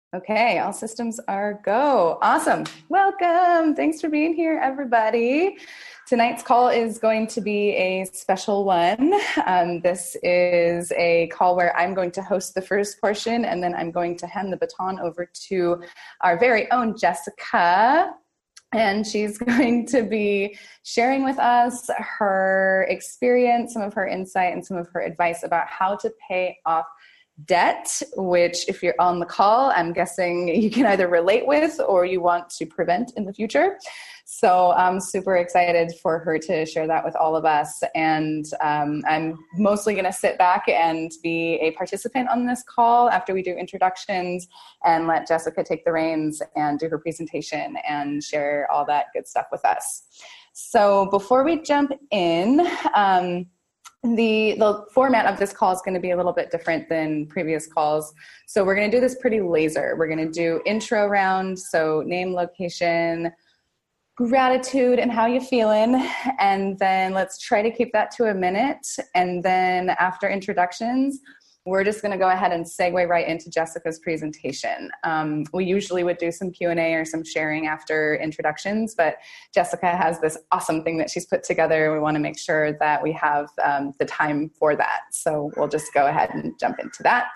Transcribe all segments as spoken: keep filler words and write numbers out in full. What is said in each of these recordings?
Okay, all systems are go. Awesome. Welcome. Thanks for being here, everybody. Tonight's call is going to be a special one. Um, this is a call where I'm going to host the first portion, and then I'm going to hand the baton over to our very own Jessica. And she's going to be sharing with us her experience, some of her insight, and some of her advice about how to pay off debt, which if you're on the call, I'm guessing you can either relate with or you want to prevent in the future. So I'm super excited for her to share that with all of us. And um, I'm mostly going to sit back and be a participant on this call after we do introductions and let Jessica take the reins and do her presentation and share all that good stuff with us. So before we jump in, um, The, the format of this call is going to be a little bit different than previous calls. So we're going to do this pretty laser. We're going to do intro round, so name, location, gratitude, and how you feeling. And then let's try to keep that to a minute. And then after introductions, we're just going to go ahead and segue right into Jessica's presentation. Um, we usually would do some Q and A or some sharing after introductions, but Jessica has this awesome thing that she's put together. We want to make sure that we have um, the time for that. So we'll just go ahead and jump into that.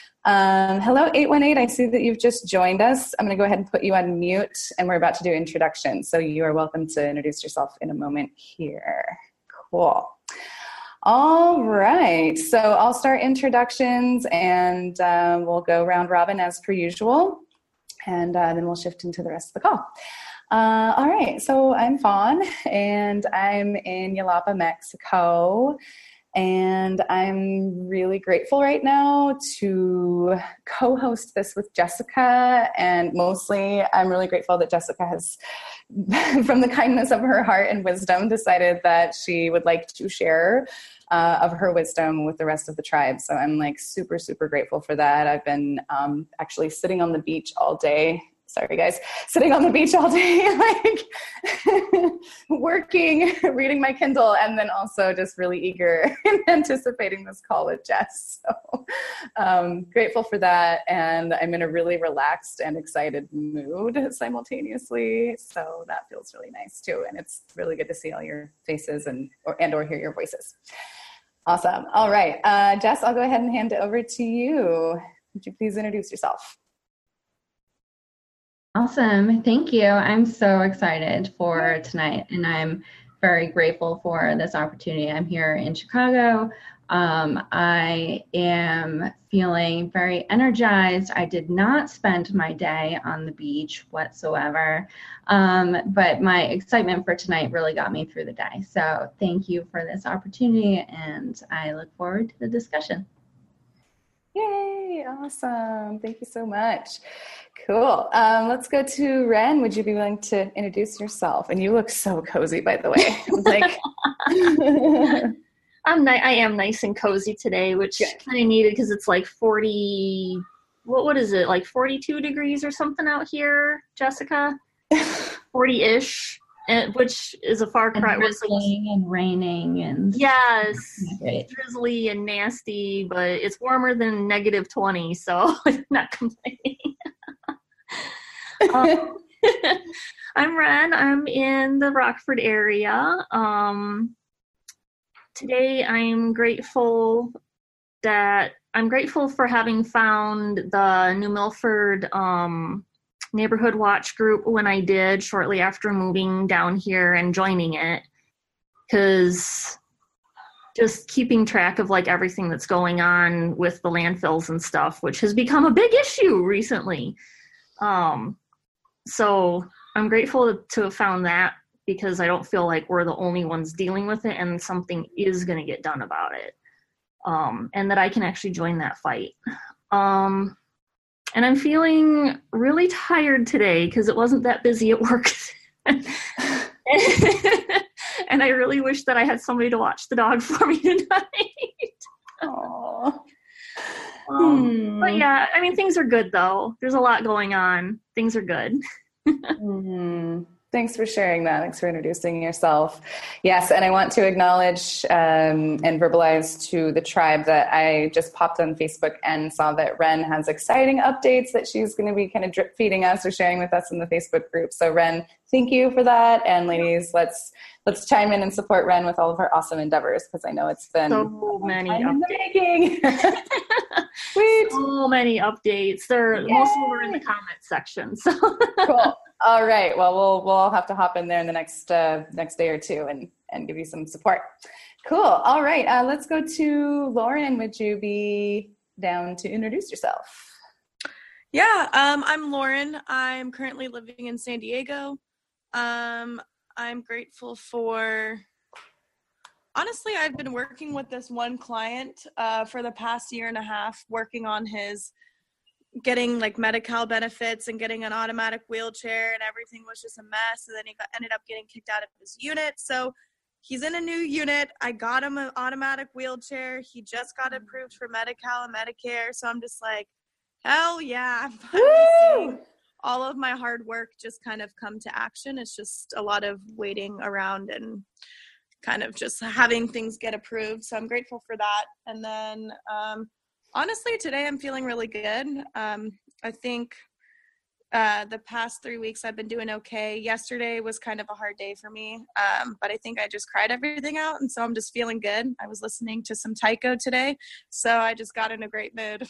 Um, hello, eight one eight. I see that you've just joined us. I'm going to go ahead and put you on mute, and we're about to do introductions. So you are welcome to introduce yourself in a moment here. Cool. All right, so I'll start introductions, and uh, we'll go round robin as per usual, and uh, then we'll shift into the rest of the call. Uh, all right, so I'm Fawn, and I'm in Yalapa, Mexico, and I'm really grateful right now to co-host this with Jessica, and mostly I'm really grateful that Jessica has, from the kindness of her heart and wisdom, decided that she would like to share uh, of her wisdom with the rest of the tribe. So I'm like super, super grateful for that. I've been um, actually sitting on the beach all day. Sorry, guys, sitting on the beach all day, like working, reading my Kindle, and then also just really eager and anticipating this call with Jess. So um, grateful for that. And I'm in a really relaxed and excited mood simultaneously. So that feels really nice too. And it's really good to see all your faces and or, and or hear your voices. Awesome. All right. Uh, Jess, I'll go ahead and hand it over to you. Would you please introduce yourself? Awesome. Thank you. I'm so excited for tonight, and I'm very grateful for this opportunity. I'm here in Chicago. Um, I am feeling very energized. I did not spend my day on the beach whatsoever, um, but my excitement for tonight really got me through the day. So thank you for this opportunity, and I look forward to the discussion. Yay, awesome. Thank you so much. Cool. Um, let's go to Ren. Would you be willing to introduce yourself? And you look so cozy, by the way. I was like, I'm ni- I am nice and cozy today, which kind of needed because it's like forty, what what is it, like forty-two degrees or something out here, Jessica? forty-ish, and, which is a far cry. And drizzling like, and raining. and Yes, drizzly and nasty, but it's warmer than negative twenty, so I'm not complaining. um, I'm Ren. I'm in the Rockford area. Um, today I'm grateful that I'm grateful for having found the New Milford um, Neighborhood Watch group when I did shortly after moving down here and joining it, because just keeping track of like everything that's going on with the landfills and stuff, which has become a big issue recently. Um, so I'm grateful to have found that, because I don't feel like we're the only ones dealing with it, and something is going to get done about it. Um, and that I can actually join that fight. Um, and I'm feeling really tired today because it wasn't that busy at work. And I really wish that I had somebody to watch the dog for me tonight. Aww. Um, hmm. But yeah, I mean, things are good though. There's a lot going on. Things are good. mm-hmm. Thanks for sharing that. Thanks for introducing yourself. Yes, and I want to acknowledge um, and verbalize to the tribe that I just popped on Facebook and saw that Ren has exciting updates that she's going to be kind of drip feeding us or sharing with us in the Facebook group. So Ren, thank you for that. And ladies, let's let's chime in and support Ren with all of her awesome endeavors, because I know it's been so many time in the updates. making. Sweet. So many updates. They're Yay. Most of them are in the comment section. So cool. All right. Well, we'll we'll all have to hop in there in the next uh, next day or two and and give you some support. Cool. All right. Uh, let's go to Lauren. Would you be down to introduce yourself? Yeah. Um, I'm Lauren. I'm currently living in San Diego. Um, I'm grateful for. Honestly, I've been working with this one client uh, for the past year and a half, working on his. Getting like Medi-Cal benefits and getting an automatic wheelchair, and everything was just a mess. And then he got, ended up getting kicked out of his unit. So he's in a new unit. I got him an automatic wheelchair. He just got approved for Medi-Cal and Medicare. So I'm just like, hell yeah. I'm finally seeing all of my hard work just kind of come to action. It's just a lot of waiting around and kind of just having things get approved. So I'm grateful for that. And then, um, honestly, today I'm feeling really good. Um, I think uh, the past three weeks I've been doing okay. Yesterday was kind of a hard day for me, um, but I think I just cried everything out, and so I'm just feeling good. I was listening to some Tycho today, so I just got in a great mood.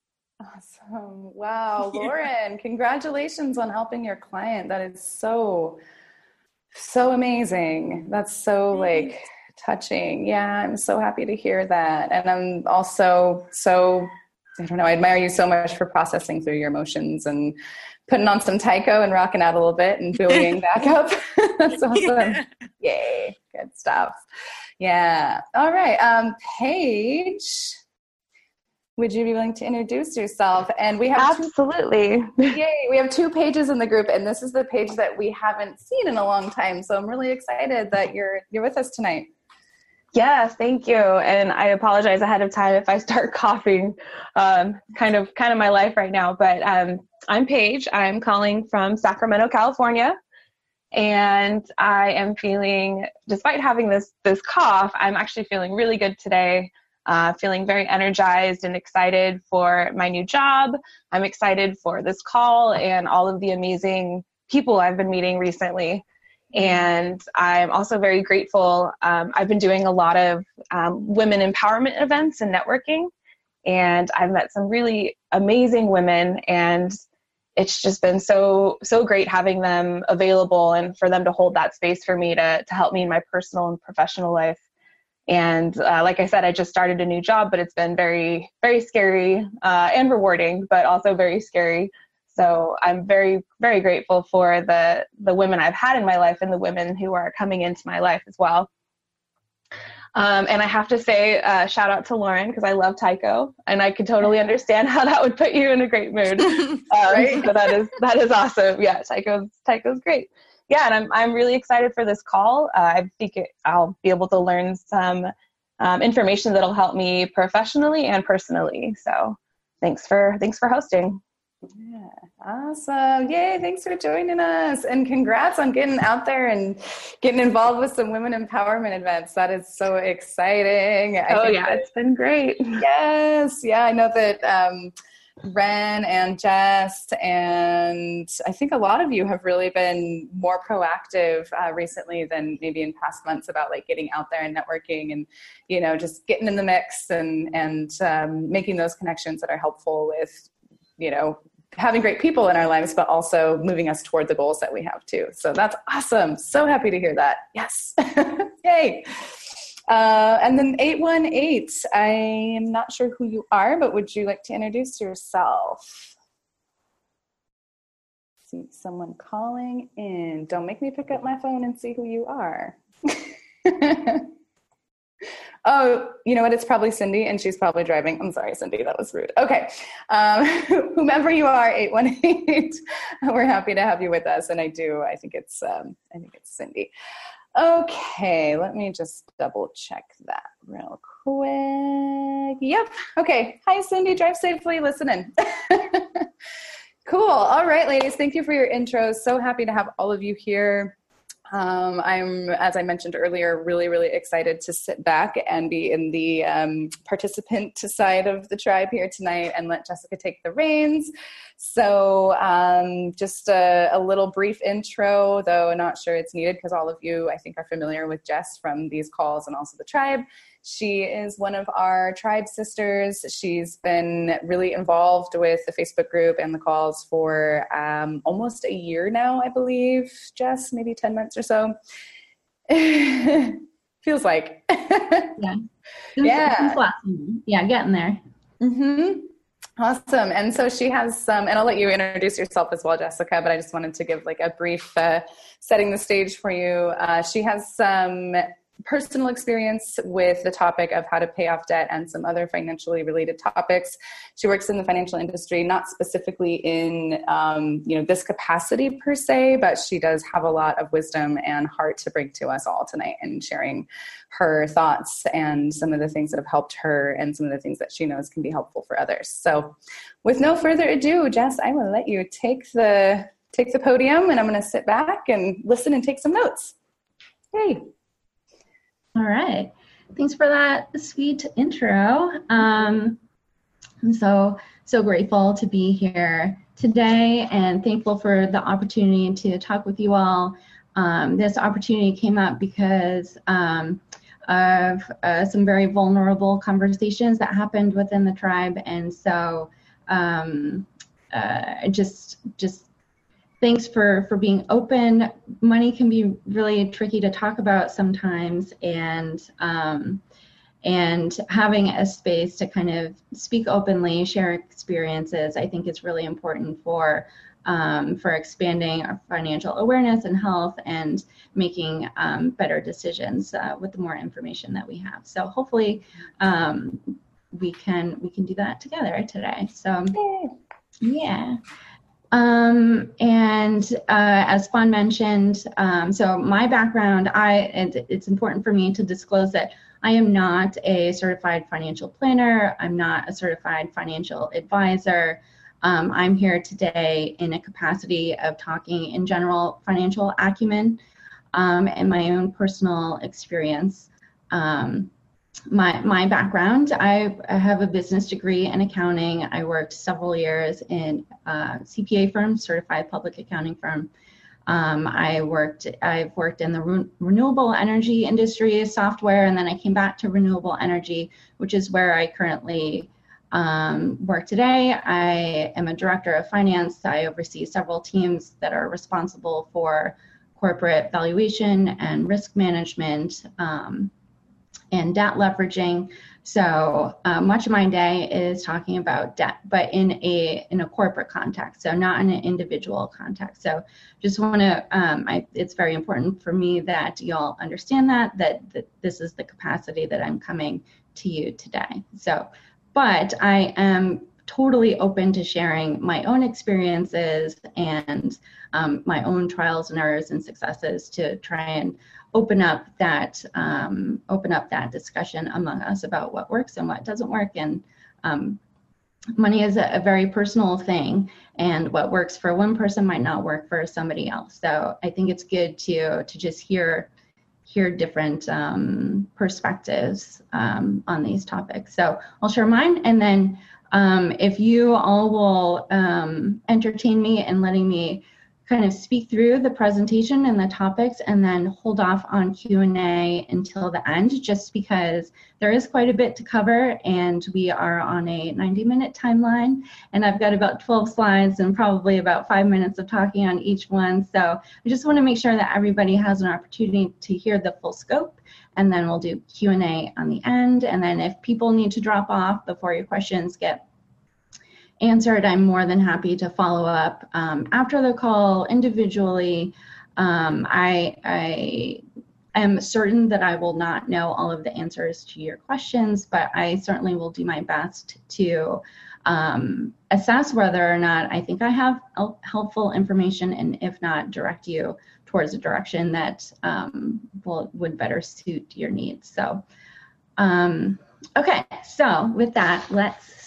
Awesome. Wow, Lauren, congratulations on helping your client. That is so, so amazing. That's so like touching. Yeah, I'm so happy to hear that. And I'm also so, I don't know, I admire you so much for processing through your emotions and putting on some Tycho and rocking out a little bit and buoying back up. That's awesome. Yeah. Yay. Good stuff. Yeah. All right. Um, Paige, would you be willing to introduce yourself? And we have absolutely. Two, yay, we have two pages in the group, and this is the page that we haven't seen in a long time. So I'm really excited that you're you're with us tonight. Yes, thank you. And I apologize ahead of time if I start coughing. Um, kind of kind of my life right now. But um, I'm Paige. I'm calling from Sacramento, California. And I am feeling, despite having this this cough, I'm actually feeling really good today. Uh, feeling very energized and excited for my new job. I'm excited for this call and all of the amazing people I've been meeting recently. And I'm also very grateful. Um, I've been doing a lot of um, women empowerment events and networking, and I've met some really amazing women, and it's just been so, so great having them available and for them to hold that space for me to, to help me in my personal and professional life. And uh, like I said, I just started a new job, but it's been very, very scary uh, and rewarding, but also very scary. So I'm very, very grateful for the, the women I've had in my life and the women who are coming into my life as well. Um, and I have to say, uh, shout out to Lauren, because I love Tycho, and I could totally understand how that would put you in a great mood. Um, right? So that is that is awesome. Yeah, Tycho's Tycho's great. Yeah, and I'm I'm really excited for this call. Uh, I think it, I'll be able to learn some um, information that'll help me professionally and personally. So thanks for thanks for hosting. Yeah, awesome. Yay, thanks for joining us. And congrats on getting out there and getting involved with some women empowerment events. That is so exciting. I oh, yeah, that, it's been great. Yes. Yeah, I know that um, Ren and Jess and I think a lot of you have really been more proactive uh, recently than maybe in past months about like getting out there and networking and, you know, just getting in the mix and, and um, making those connections that are helpful with, you know, having great people in our lives, but also moving us toward the goals that we have too. So that's awesome. So happy to hear that. Yes. Yay. Uh, and then eight one eight, I am not sure who you are, but would you like to introduce yourself? See someone calling in. Don't make me pick up my phone and see who you are. Oh, you know what? It's probably Cindy, and she's probably driving. I'm sorry, Cindy. That was rude. Okay. Um, whomever you are, eight one eight, we're happy to have you with us. And I do. I think it's. Um, I think it's Cindy. Okay. Let me just double check that real quick. Yep. Okay. Hi, Cindy. Drive safely. Listening. Cool. All right, ladies, thank you for your intros. So happy to have all of you here. Um, I'm, as I mentioned earlier, really, really excited to sit back and be in the um, participant side of the tribe here tonight and let Jessica take the reins. So um, just a, a little brief intro, though I'm not sure it's needed because all of you, I think, are familiar with Jess from these calls and also the tribe. She is one of our tribe sisters. She's been really involved with the Facebook group and the calls for um, almost a year now, I believe, Jess, maybe ten months or so. Feels like. Yeah. Yeah. Yeah, getting there. Mm-hmm. Awesome. And so she has some, and I'll let you introduce yourself as well, Jessica, but I just wanted to give like a brief uh, setting the stage for you. Uh, she has some personal experience with the topic of how to pay off debt and some other financially related topics. She works in the financial industry, not specifically in, um, you know, this capacity per se, but she does have a lot of wisdom and heart to bring to us all tonight and sharing her thoughts and some of the things that have helped her and some of the things that she knows can be helpful for others. So with no further ado, Jess, I will let you take the, take the podium, and I'm going to sit back and listen and take some notes. Hey. All right. Thanks for that sweet intro. Um, I'm so, so grateful to be here today and thankful for the opportunity to talk with you all. Um, this opportunity came up because um, of uh, some very vulnerable conversations that happened within the tribe. And so um, uh, just, just thanks for, for being open. Money can be really tricky to talk about sometimes, and um, and having a space to kind of speak openly, share experiences, I think is really important for um, for expanding our financial awareness and health and making um, better decisions uh, with the more information that we have. So hopefully um, we can we can do that together today. So yeah. Um, and uh, as Fawn mentioned, um, so my background, I and it's important for me to disclose that I am not a certified financial planner. I'm not a certified financial advisor. Um, I'm here today in a capacity of talking in general financial acumen um, and my own personal experience. Um, My my background, I, I have a business degree in accounting. I worked several years in a C P A firm, certified public accounting firm. Um, I worked I've worked in the re- renewable energy industry, software, and then I came back to renewable energy, which is where I currently um, work today. I am a director of finance. I oversee several teams that are responsible for corporate valuation and risk management. Um, and debt leveraging. So uh, much of my day is talking about debt, but in a in a corporate context, so not in an individual context. So just want to, um, I, it's very important for me that y'all understand that, that, that this is the capacity that I'm coming to you today. So, but I am totally open to sharing my own experiences and um, my own trials and errors and successes to try and open up that um, open up that discussion among us about what works and what doesn't work. And um, money is a, a very personal thing, and what works for one person might not work for somebody else. So I think it's good to to just hear hear different um, perspectives um, on these topics. So I'll share mine, and then um, if you all will um, entertain me in letting me kind of speak through the presentation and the topics, and then hold off on Q and A until the end, just because there is quite a bit to cover, and we are on a ninety minute timeline, and I've got about twelve slides and probably about five minutes of talking on each one. So I just want to make sure that everybody has an opportunity to hear the full scope, and then we'll do Q and A on the end. And then if people need to drop off before your questions get answered, I'm more than happy to follow up um, after the call individually. Um, I, I am certain that I will not know all of the answers to your questions, but I certainly will do my best to um, assess whether or not I think I have helpful information, and if not, direct you towards a direction that um, will, would better suit your needs. So, um, okay, so with that, let's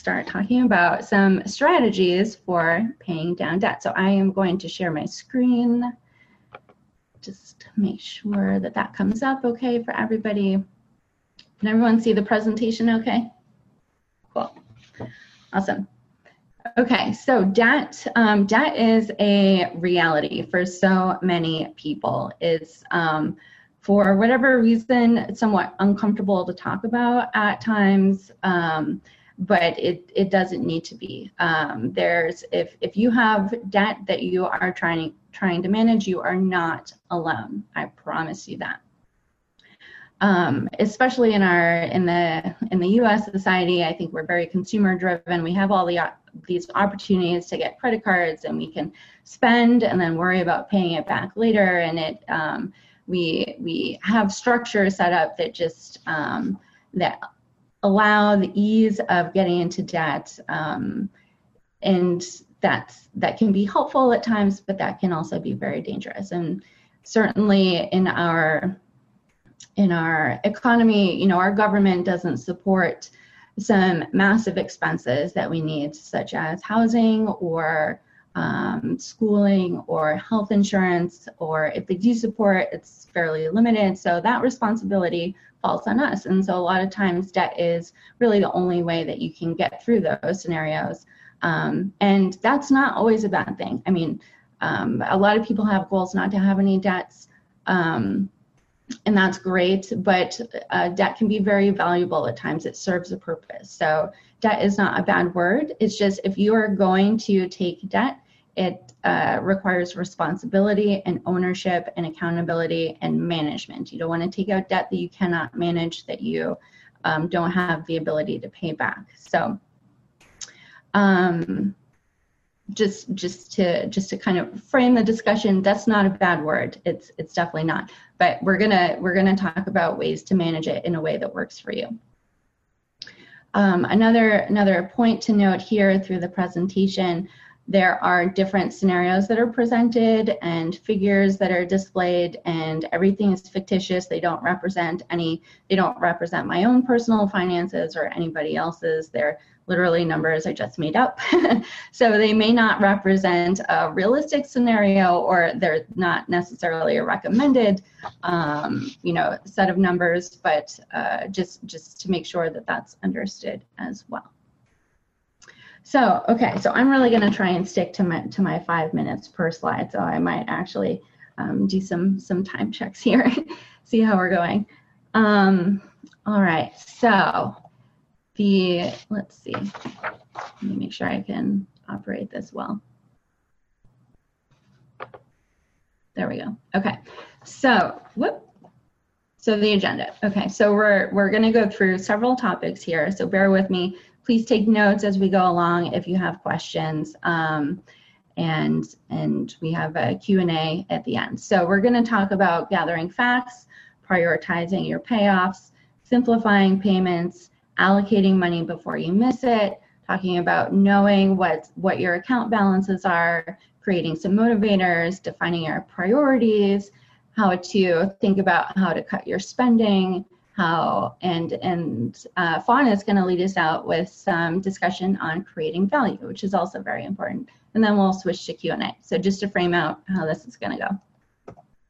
start talking about some strategies for paying down debt. So I am going to share my screen. Just make sure that that comes up okay for everybody. Can everyone see the presentation okay? Cool. Awesome. Okay, so debt, um, debt is a reality for so many people. It's, um, for whatever reason, somewhat uncomfortable to talk about at times, um, but it, it doesn't need to be. Um, there's, if, if you have debt that you are trying, trying to manage, you are not alone. I promise you that. Um, especially in our, in the, in the U S society, I think we're very consumer driven. We have all the, uh, these opportunities to get credit cards, and we can spend and then worry about paying it back later. And it, um, we, we have structures set up that just, um, that allow the ease of getting into debt. Um, and that's, that can be helpful at times, but that can also be very dangerous. And certainly in our, in our economy, you know, our government doesn't support some massive expenses that we need, such as housing or um, schooling or health insurance, or if they do support, it's fairly limited. So that responsibility falls on us. And so a lot of times debt is really the only way that you can get through those scenarios. Um, and that's not always a bad thing. I mean, um, a lot of people have goals not to have any debts. Um, And that's great, but uh, debt can be very valuable at times. It serves a purpose. So debt is not a bad word. It's just if you are going to take debt, it uh, requires responsibility and ownership and accountability and management. You don't want to take out debt that you cannot manage, that you um, don't have the ability to pay back. So um, just just to just to kind of frame the discussion, that's not a bad word. It's it's definitely not. But we're gonna we're gonna talk about ways to manage it in a way that works for you. Um, another another point to note here through the presentation, there are different scenarios that are presented and figures that are displayed, and everything is fictitious. They don't represent any. They don't represent my own personal finances or anybody else's. They're literally numbers I just made up. So they may not represent a realistic scenario, or they're not necessarily a recommended, um, you know, set of numbers, but uh, just, just to make sure that that's understood as well. So, okay, so I'm really gonna try and stick to my, to my five minutes per slide. So I might actually um, do some, some time checks here, see how we're going. Um, all right, so, The, let's see, let me make sure I can operate this well. There we go. Okay, so, whoop. So the agenda. Okay, so we're, we're gonna go through several topics here, so bear with me. Please take notes as we go along if you have questions. Um, and, and we have a Q and A at the end. So we're gonna talk about gathering facts, prioritizing your payoffs, simplifying payments, allocating money before you miss it, talking about knowing what, what your account balances are, creating some motivators, defining your priorities, how to think about how to cut your spending, how, and, and uh, Fawn is gonna lead us out with some discussion on creating value, which is also very important. And then we'll switch to Q and A. So just to frame out how this is gonna go.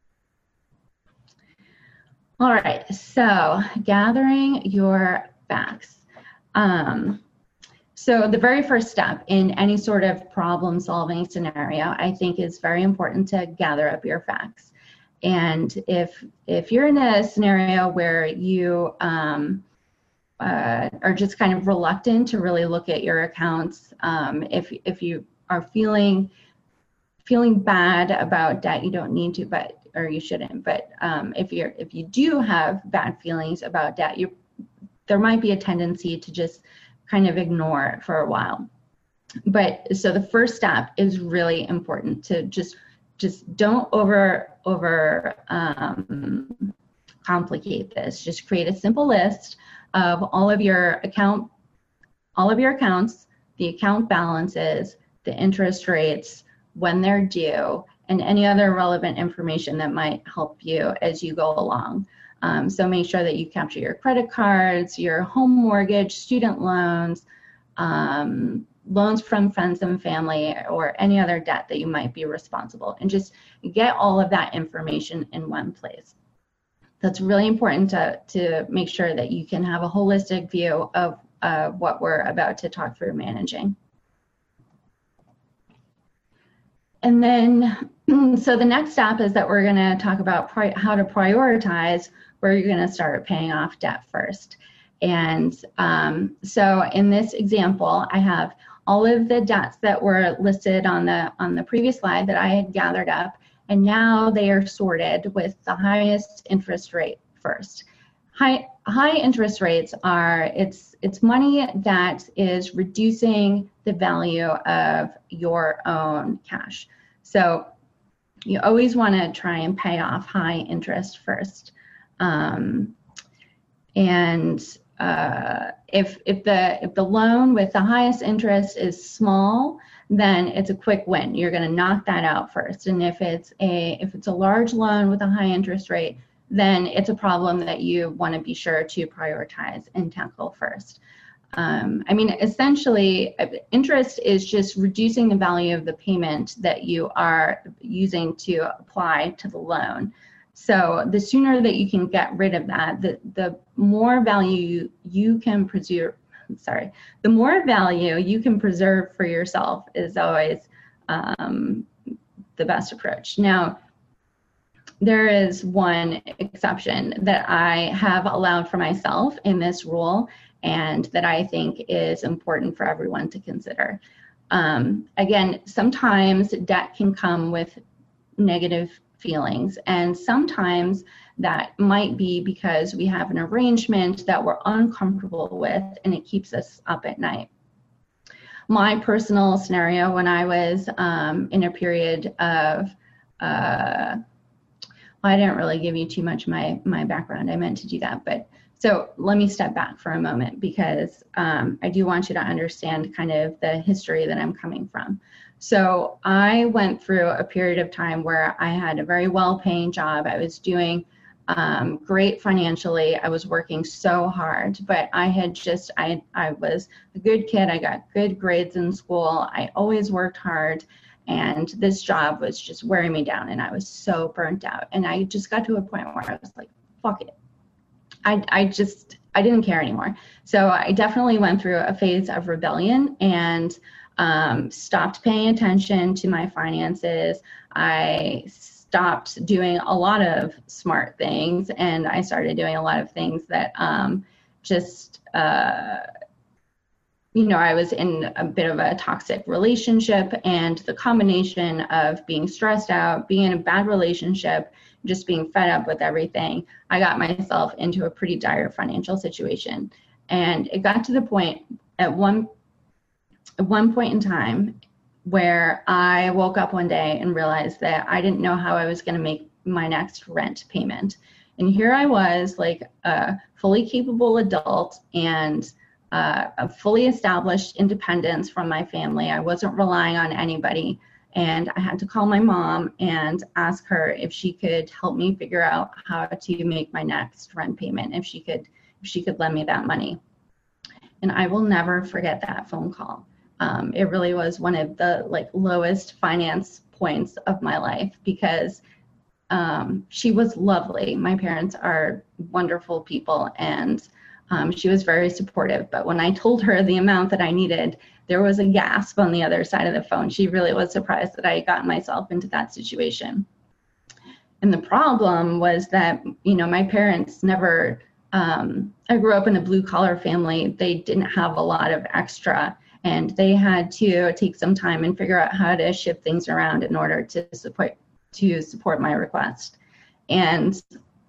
All right, so gathering your facts. Um, so the very first step in any sort of problem solving scenario, I think, is very important to gather up your facts. And if if you're in a scenario where you um, uh, are just kind of reluctant to really look at your accounts, um, if if you are feeling feeling bad about debt you don't need to, but or you shouldn't, but um, if you're if you do have bad feelings about debt, you there might be a tendency to just kind of ignore it for a while. But so the first step is really important to just just don't over over um, complicate this. Just create a simple list of all of your account, all of your accounts, the account balances, the interest rates, when they're due, and any other relevant information that might help you as you go along. Um, so make sure that you capture your credit cards, your home mortgage, student loans, um, loans from friends and family, or any other debt that you might be responsible, and just get all of that information in one place. That's really important to, to make sure that you can have a holistic view of uh, what we're about to talk through managing. And then, so the next step is that we're going to talk about pri- how to prioritize where you're going to start paying off debt first. And um, so in this example, I have all of the debts that were listed on the on the previous slide that I had gathered up, and now they are sorted with the highest interest rate first. High high interest rates are it's it's money that is reducing the value of your own cash. So you always want to try and pay off high interest first. Um, and uh, if if the if the loan with the highest interest is small, then it's a quick win. You're going to knock that out first. And if it's a if it's a large loan with a high interest rate, then it's a problem that you want to be sure to prioritize and tackle first. Um, I mean, essentially, interest is just reducing the value of the payment that you are using to apply to the loan. So the sooner that you can get rid of that, the, the more value you, you can preserve, sorry, the more value you can preserve for yourself is always um, the best approach. Now, there is one exception that I have allowed for myself in this rule, and that I think is important for everyone to consider. Um, again, sometimes debt can come with negative feelings, and sometimes that might be because we have an arrangement that we're uncomfortable with and it keeps us up at night. My personal scenario, when I was um, in a period of, uh, I didn't really give you too much my, my background, I meant to do that, but so let me step back for a moment, because um, I do want you to understand kind of the history that I'm coming from. So I went through a period of time where I had a very well-paying job. I was doing um, great financially. I was working so hard, but I had just, I, I was a good kid. I got good grades in school. I always worked hard. And this job was just wearing me down, and I was so burnt out. And I just got to a point where I was like, fuck it. I, I just, I didn't care anymore. So I definitely went through a phase of rebellion and um, stopped paying attention to my finances. I stopped doing a lot of smart things, and I started doing a lot of things that um, just, uh, you know, I was in a bit of a toxic relationship, and the combination of being stressed out, being in a bad relationship, just being fed up with everything, I got myself into a pretty dire financial situation. And it got to the point at one, at one point in time where I woke up one day and realized that I didn't know how I was going to make my next rent payment. And here I was, like a fully capable adult and uh, a fully established independence from my family. I wasn't relying on anybody. And I had to call my mom and ask her if she could help me figure out how to make my next rent payment, if she could, if she could lend me that money. And I will never forget that phone call. Um, it really was one of the like lowest finance points of my life, because um, she was lovely. My parents are wonderful people, and um, she was very supportive. But when I told her the amount that I needed, there was a gasp on the other side of the phone. She really was surprised that I had gotten myself into that situation. And the problem was that, you know, my parents never, um, I grew up in a blue collar family. They didn't have a lot of extra, and they had to take some time and figure out how to shift things around in order to support, to support my request. And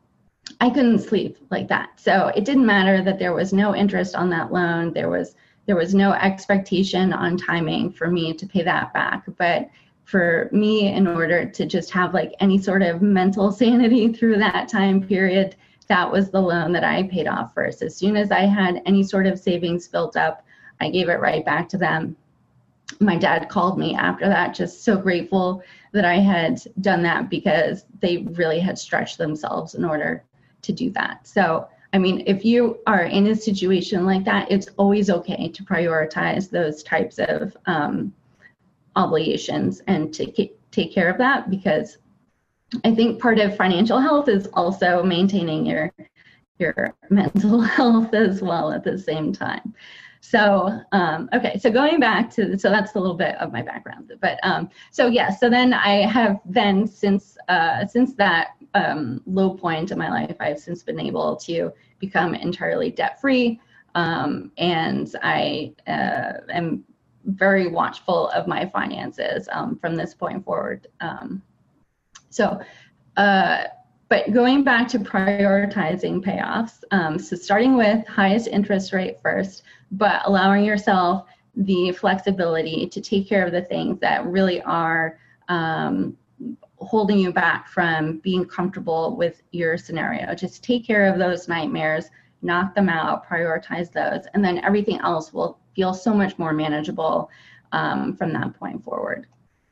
I couldn't sleep like that. So it didn't matter that there was no interest on that loan. There was There was no expectation on timing for me to pay that back. But for me, in order to just have like any sort of mental sanity through that time period, that was the loan that I paid off first. As soon as I had any sort of savings built up, I gave it right back to them. My dad called me after that, just so grateful that I had done that, because they really had stretched themselves in order to do that. So I mean, if you are in a situation like that, it's always okay to prioritize those types of um, obligations and to ke- take care of that, because I think part of financial health is also maintaining your your mental health as well at the same time. So, um, okay, so going back to, so that's a little bit of my background, but um, so yeah, so then I have then since, uh, since that um, low point in my life, I've since been able to become entirely debt-free, um, and I uh, am very watchful of my finances um, from this point forward. Um, so, uh, But going back to prioritizing payoffs, um, so starting with highest interest rate first, but allowing yourself the flexibility to take care of the things that really are um, holding you back from being comfortable with your scenario. Just take care of those nightmares, knock them out, prioritize those, and then everything else will feel so much more manageable um, from that point forward.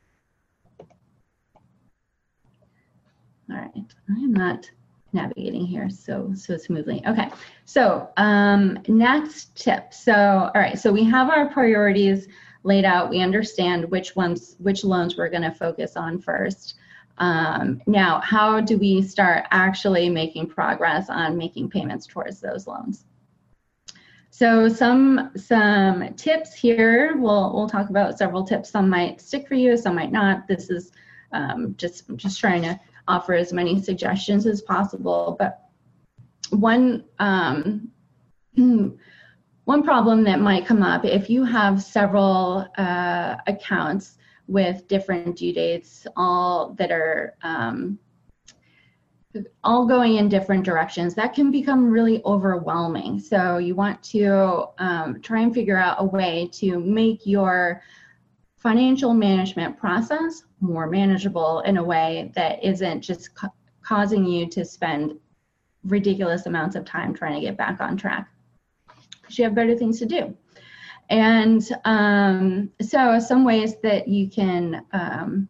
All right, I am not navigating here so so smoothly. Okay, so um, next tip. So all right, so we have our priorities laid out. We understand which ones, which loans we're going to focus on first. Um, now, how do we start actually making progress on making payments towards those loans? So some some tips here. We'll we'll talk about several tips. Some might stick for you, some might not. This is um, just just trying to offer as many suggestions as possible. But one um, one problem that might come up if you have several uh, accounts with different due dates, all that are um, all going in different directions, that can become really overwhelming. So you want to um, try and figure out a way to make your financial management process more manageable in a way that isn't just ca- causing you to spend ridiculous amounts of time trying to get back on track, because you have better things to do. And um, so some ways that you can, um,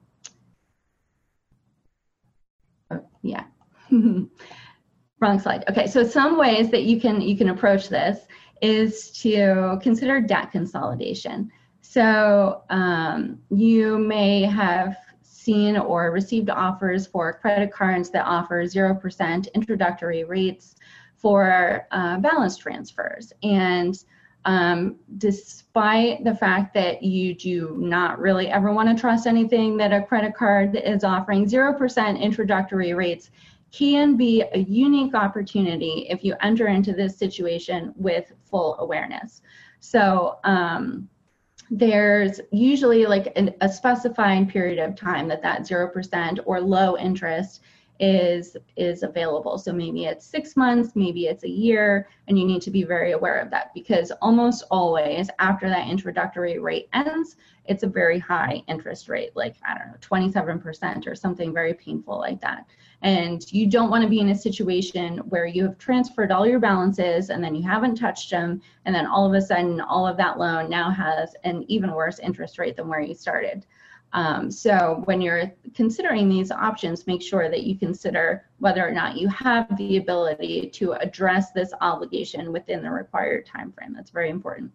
oh, yeah, wrong slide. Okay, so some ways that you can you can approach this is to consider debt consolidation. So um, you may have seen or received offers for credit cards that offer zero percent introductory rates for uh, balance transfers. And um, despite the fact that you do not really ever want to trust anything that a credit card is offering, zero percent introductory rates can be a unique opportunity if you enter into this situation with full awareness. So um, there's usually like an, a specified period of time that that zero percent or low interest is is available. So maybe it's six months, maybe it's a year, and you need to be very aware of that, because almost always after that introductory rate ends, it's a very high interest rate, like, I don't know, twenty-seven percent or something very painful like that. And you don't want to be in a situation where you have transferred all your balances and then you haven't touched them, and then all of a sudden all of that loan now has an even worse interest rate than where you started. Um, so when you're considering these options, make sure that you consider whether or not you have the ability to address this obligation within the required time frame. That's very important.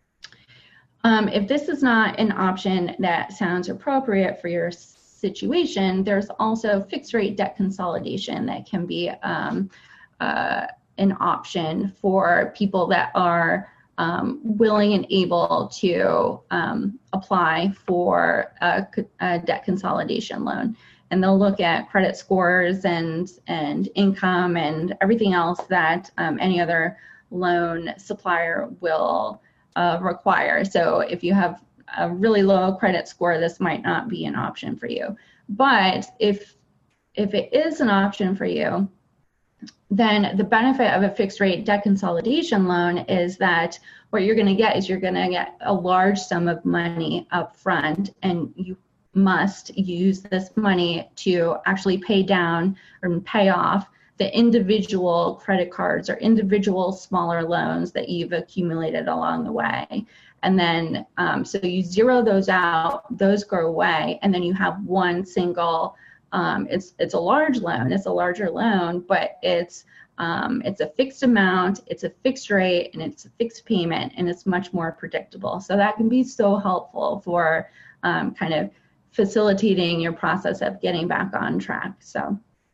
Um, if this is not an option that sounds appropriate for your situation, there's also fixed rate debt consolidation that can be um, uh, an option for people that are Um, willing and able to um, apply for a, a debt consolidation loan. And they'll look at credit scores and, and income and everything else that um, any other loan supplier will uh, require. So if you have a really low credit score, this might not be an option for you. But if, if it is an option for you, then the benefit of a fixed rate debt consolidation loan is that what you're going to get is you're going to get a large sum of money up front, and you must use this money to actually pay down or pay off the individual credit cards or individual smaller loans that you've accumulated along the way. And then, um, so you zero those out, those go away, and then you have one single Um, it's it's a large loan, it's a larger loan, but it's Um, it's a fixed amount, it's a fixed rate, and it's a fixed payment, and it's much more predictable. So that can be so helpful for um, kind of facilitating your process of getting back on track. So,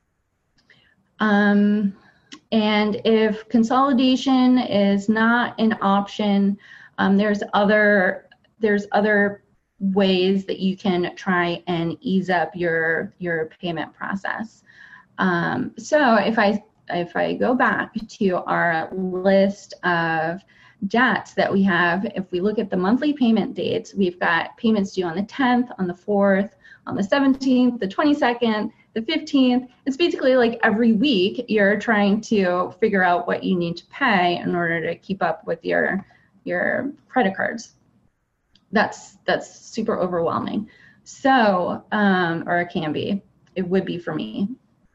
um, and if consolidation is not an option, um, there's other there's other ways that you can try and ease up your your payment process. Um, so if I if I go back to our list of debts that we have, if we look at the monthly payment dates, we've got payments due on the tenth, on the fourth, on the seventeenth, the twenty-second, the fifteenth. It's basically like every week you're trying to figure out what you need to pay in order to keep up with your your credit cards. That's that's super overwhelming. So, um, or it can be, it would be for me.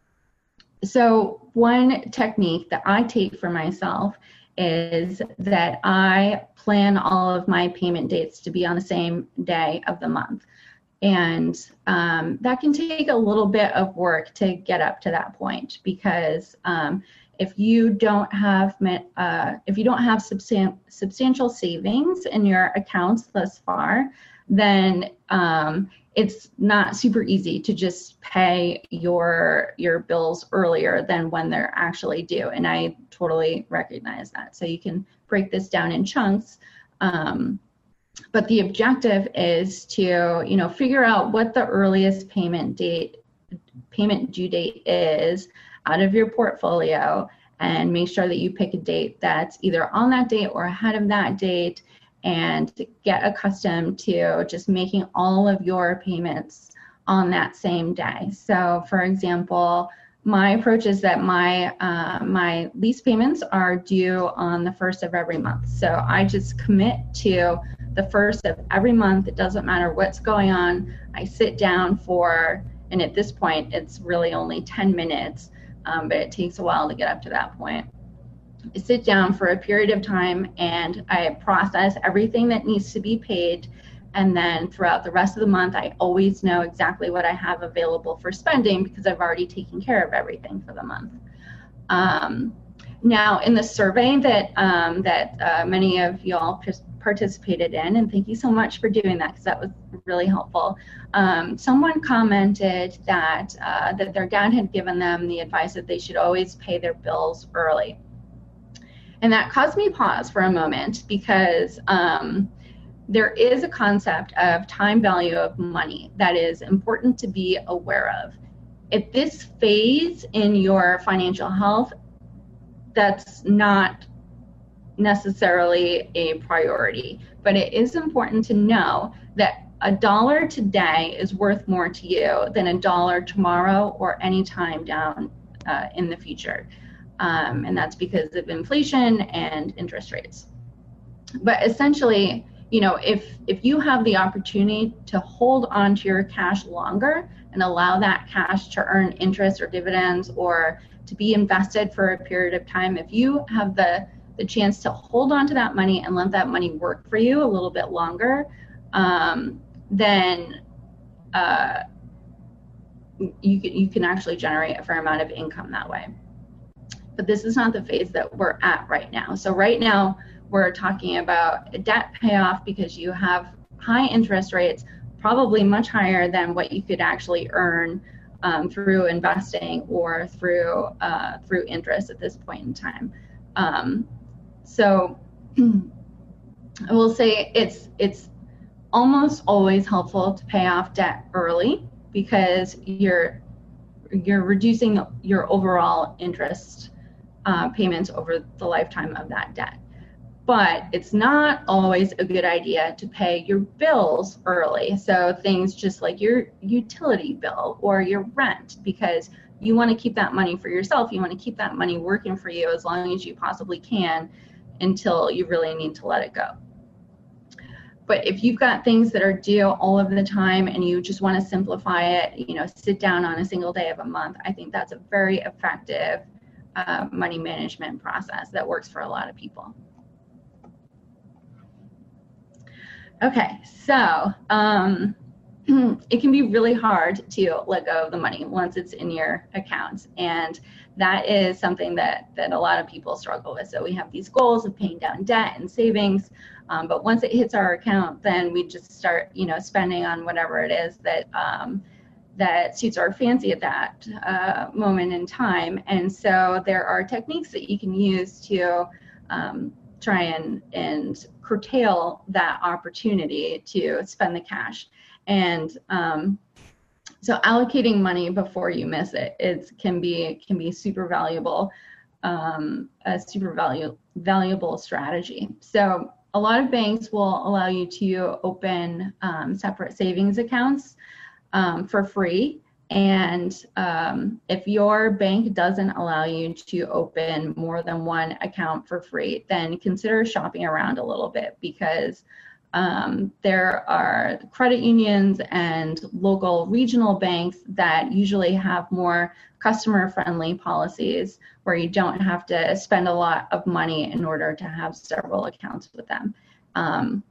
So one technique that I take for myself is that I plan all of my payment dates to be on the same day of the month. And um, that can take a little bit of work to get up to that point, because um, if you don't have uh, if you don't have substan- substantial savings in your accounts thus far, then um, it's not super easy to just pay your your bills earlier than when they're actually due. And I totally recognize that. So you can break this down in chunks. Um, but the objective is to, you know, figure out what the earliest payment date, payment due date is out of your portfolio, and make sure that you pick a date that's either on that date or ahead of that date, and get accustomed to just making all of your payments on that same day. So for example, my approach is that my uh, my lease payments are due on the first of every month. So I just commit to the first of every month. It doesn't matter what's going on. I sit down for, and at this point, it's really only ten minutes, um, but it takes a while to get up to that point. I sit down for a period of time and I process everything that needs to be paid. And then throughout the rest of the month, I always know exactly what I have available for spending because I've already taken care of everything for the month. Um, now, in the survey that um, that uh, many of y'all participated in, and thank you so much for doing that because that was really helpful. Um, someone commented that uh, that their dad had given them the advice that they should always pay their bills early. And that caused me pause for a moment, because um, there is a concept of time value of money that is important to be aware of. At this phase in your financial health, that's not necessarily a priority, but it is important to know that a dollar today is worth more to you than a dollar tomorrow or any time down uh, in the future. Um, and that's because of inflation and interest rates. But essentially, you know, if if you have the opportunity to hold on to your cash longer and allow that cash to earn interest or dividends or to be invested for a period of time, if you have the the chance to hold on to that money and let that money work for you a little bit longer, um, then uh, you can, you can actually generate a fair amount of income that way. But this is not the phase that we're at right now. So right now we're talking about a debt payoff because you have high interest rates, probably much higher than what you could actually earn um, through investing or through uh, through interest at this point in time. Um, so I will say it's it's almost always helpful to pay off debt early, because you're you're reducing your overall interest Uh, payments over the lifetime of that debt. But it's not always a good idea to pay your bills early. So things just like your utility bill or your rent, because you want to keep that money for yourself. You want to keep that money working for you as long as you possibly can until you really need to let it go. But if you've got things that are due all of the time and you just want to simplify it, you know, sit down on a single day of a month, I think that's a very effective Uh, money management process that works for a lot of people. Okay, so um, it can be really hard to let go of the money once it's in your account. And that is something that, that a lot of people struggle with. So we have these goals of paying down debt and savings, um, but once it hits our account, then we just start, you know, spending on whatever it is that um, that suits our fancy at that uh, moment in time. And so there are techniques that you can use to um, try and, and curtail that opportunity to spend the cash. And um, so allocating money before you miss it, it can be can be super valuable, um, a super value, valuable strategy. So a lot of banks will allow you to open um, separate savings accounts um, for free. And um, if your bank doesn't allow you to open more than one account for free, then consider shopping around a little bit, because um, there are credit unions and local regional banks that usually have more customer-friendly policies where you don't have to spend a lot of money in order to have several accounts with them. Um,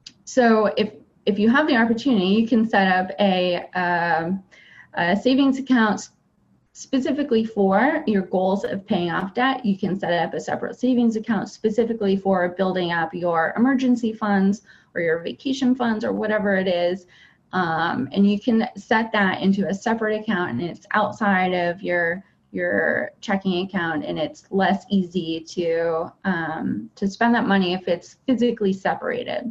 so if if you have the opportunity, you can set up a um, a savings account specifically for your goals of paying off debt. You can set up a separate savings account specifically for building up your emergency funds or your vacation funds or whatever it is. Um, and you can set that into a separate account, and it's outside of your your checking account, and it's less easy to um, to spend that money if it's physically separated.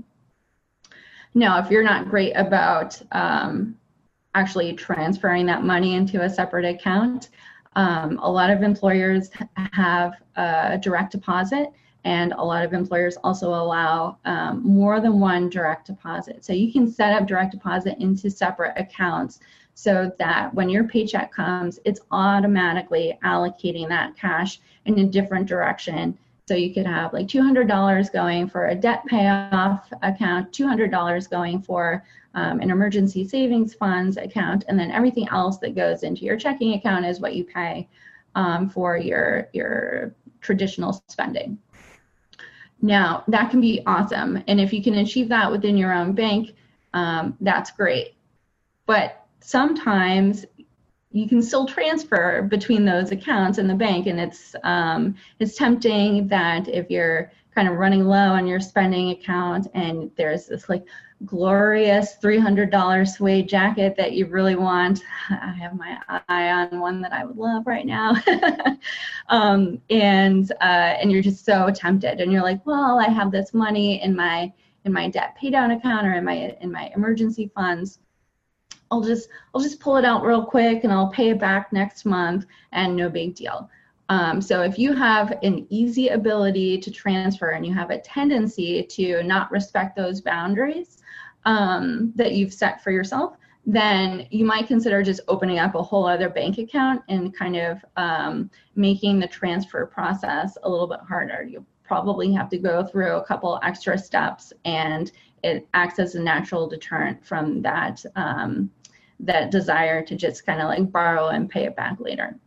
Now, if you're not great about um, actually transferring that money into a separate account, um, a lot of employers have a direct deposit, and a lot of employers also allow um, more than one direct deposit. So you can set up direct deposit into separate accounts so that when your paycheck comes, it's automatically allocating that cash in a different direction. So you could have like two hundred dollars going for a debt payoff account, two hundred dollars going for um, an emergency savings funds account, and then everything else that goes into your checking account is what you pay um, for your, your traditional spending. Now, that can be awesome. And if you can achieve that within your own bank, um, that's great. But sometimes you can still transfer between those accounts in the bank, and it's um, it's tempting that if you're kind of running low on your spending account and there's this like glorious three hundred dollars suede jacket that you really want. I have my eye on one that I would love right now. um, and uh, and you're just so tempted, and you're like, well, I have this money in my in my debt pay down account or in my in my emergency funds. I'll just I'll just pull it out real quick and I'll pay it back next month, and no big deal. Um, so if you have an easy ability to transfer and you have a tendency to not respect those boundaries um, that you've set for yourself, then you might consider just opening up a whole other bank account and kind of um, making the transfer process a little bit harder. You'll probably have to go through a couple extra steps, and it acts as a natural deterrent from that um, that desire to just kind of like borrow and pay it back later.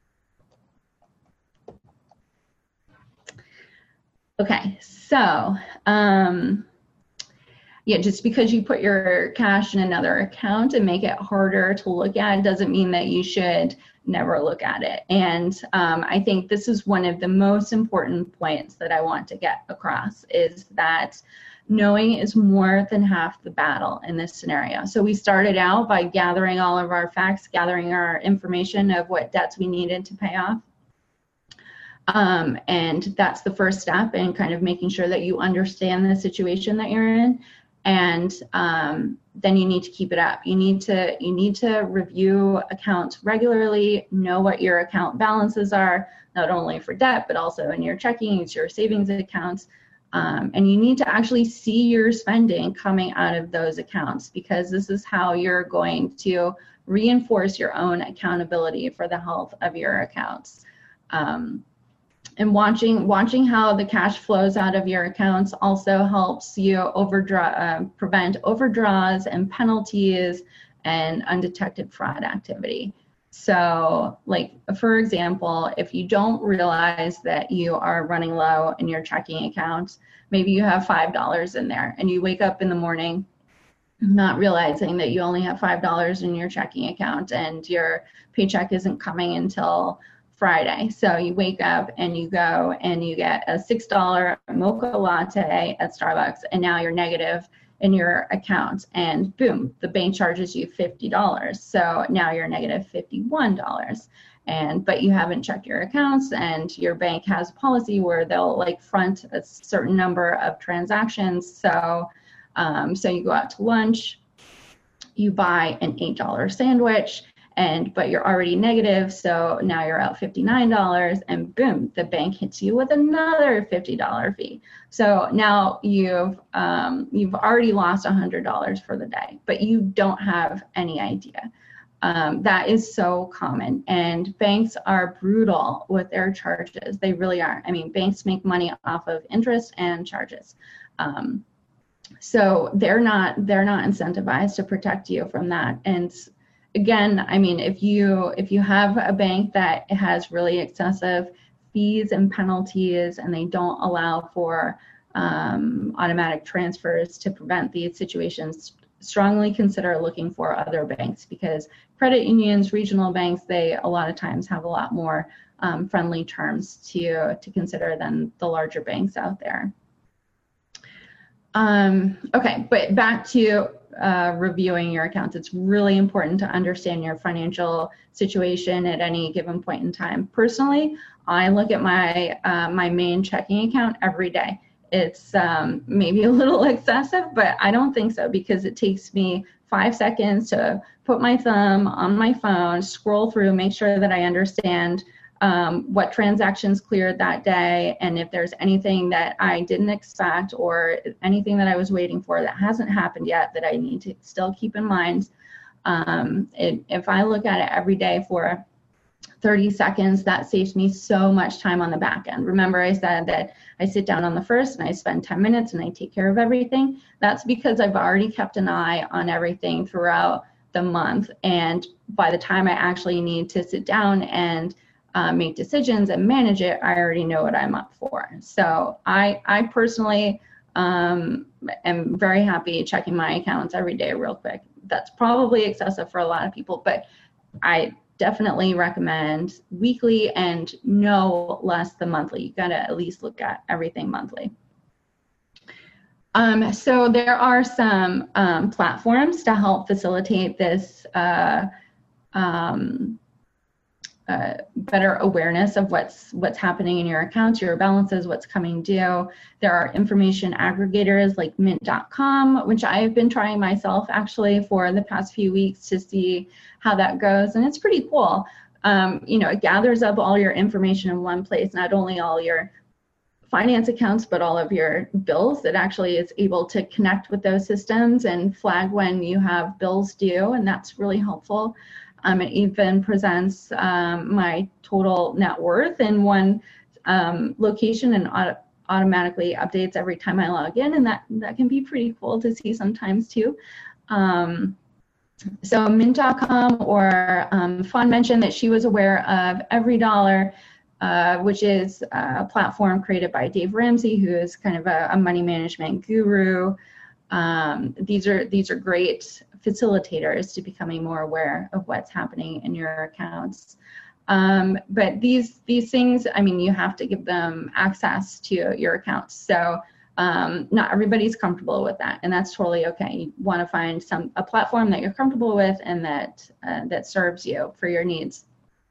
Okay, so um, yeah, just because you put your cash in another account and make it harder to look at doesn't mean that you should never look at it. And um, I think this is one of the most important points that I want to get across, is that knowing is more than half the battle in this scenario. So we started out by gathering all of our facts, gathering our information of what debts we needed to pay off. Um, and that's the first step in kind of making sure that you understand the situation that you're in. And um, then you need to keep it up. You need to you need to review accounts regularly, know what your account balances are, not only for debt, but also in your checking, your savings accounts. Um, and you need to actually see your spending coming out of those accounts, because this is how you're going to reinforce your own accountability for the health of your accounts. Um, And watching watching how the cash flows out of your accounts also helps you overdraw, uh, prevent overdraws and penalties and undetected fraud activity. So, like, for example, if you don't realize that you are running low in your checking account, maybe you have five dollars in there, and you wake up in the morning not realizing that you only have five dollars in your checking account and your paycheck isn't coming until Friday. So you wake up and you go and you get a six dollar mocha latte at Starbucks, and now you're negative in your account, and boom, the bank charges you fifty dollars. So now you're negative fifty-one dollars. And but you haven't checked your accounts, and your bank has a policy where they'll like front a certain number of transactions. So um, so you go out to lunch, you buy an eight dollar sandwich, and but you're already negative, so now you're out fifty-nine dollars, and boom, the bank hits you with another fifty dollar fee. So now you've um, you've already lost one hundred dollars for the day, but you don't have any idea. Um, that is so common, and banks are brutal with their charges. They really are. I mean, banks make money off of interest and charges. Um, so they're not they're not incentivized to protect you from that. And again, I mean, if you if you have a bank that has really excessive fees and penalties, and they don't allow for um, automatic transfers to prevent these situations, strongly consider looking for other banks, because credit unions, regional banks, they a lot of times have a lot more um, friendly terms to to consider than the larger banks out there. Um, okay, but back to uh, reviewing your accounts. It's really important to understand your financial situation at any given point in time. Personally, I look at my uh, my main checking account every day. It's um, maybe a little excessive, but I don't think so, because it takes me five seconds to put my thumb on my phone, scroll through, make sure that I understand um, what transactions cleared that day, and if there's anything that I didn't expect or anything that I was waiting for that hasn't happened yet that I need to still keep in mind. Um, it, if I look at it every day for thirty seconds, that saves me so much time on the back end. Remember, I said that I sit down on the first and I spend ten minutes and I take care of everything. That's because I've already kept an eye on everything throughout the month. And by the time I actually need to sit down and uh, make decisions and manage it, I already know what I'm up for. So I, I personally um, am very happy checking my accounts every day real quick. That's probably excessive for a lot of people, but I definitely recommend weekly and no less than monthly. You gotta at least look at everything monthly. Um, so there are some um, platforms to help facilitate this uh, um, uh, better awareness of what's what's happening in your accounts, your balances, what's coming due. There are information aggregators like mint dot com, which I've been trying myself actually for the past few weeks to see how that goes, and it's pretty cool. Um, you know, it gathers up all your information in one place, not only all your finance accounts, but all of your bills. It actually is able to connect with those systems and flag when you have bills due, and that's really helpful. Um, it even presents um, my total net worth in one um, location and auto automatically updates every time I log in, and that, that can be pretty cool to see sometimes too. Um, so mint dot com, or um, Fawn mentioned that she was aware of Every Dollar, uh, which is a platform created by Dave Ramsey, who is kind of a, a money management guru. Um, these are these are great facilitators to becoming more aware of what's happening in your accounts. Um, but these these things, I mean, you have to give them access to your accounts. So um, not everybody's comfortable with that, and that's totally okay. You want to find some a platform that you're comfortable with and that uh, that serves you for your needs.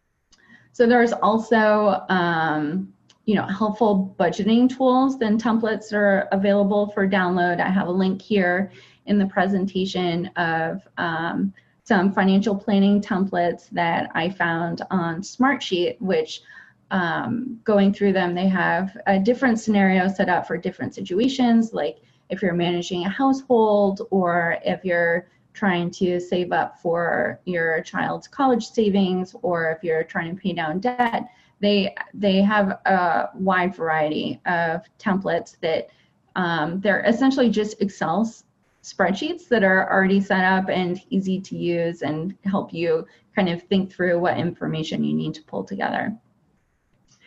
So there's also um, you know, helpful budgeting tools and templates that are available for download. I have a link here in the presentation of um, some financial planning templates that I found on Smartsheet, which um, going through them, they have a different scenario set up for different situations, like if you're managing a household or if you're trying to save up for your child's college savings, or if you're trying to pay down debt. They they have a wide variety of templates that um, they're essentially just Excel spreadsheets that are already set up and easy to use and help you kind of think through what information you need to pull together.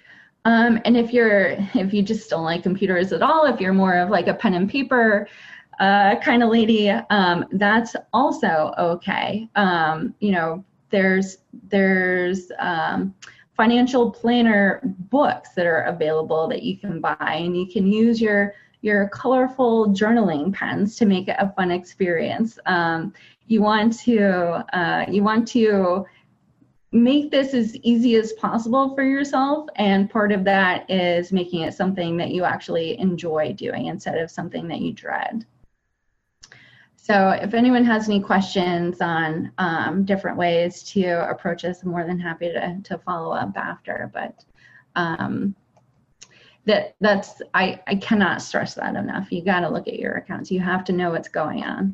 Um, and if you're if you just don't like computers at all, if you're more of like a pen and paper uh, kind of lady, um, that's also okay. Um, you know, there's there's um, financial planner books that are available that you can buy, and you can use your your colorful journaling pens to make it a fun experience. Um, you want to uh, you want to make this as easy as possible for yourself, and part of that is making it something that you actually enjoy doing instead of something that you dread. So if anyone has any questions on um, different ways to approach this, I'm more than happy to, to follow up after. But um, that that's I, I cannot stress that enough. You got to look at your accounts. You have to know what's going on.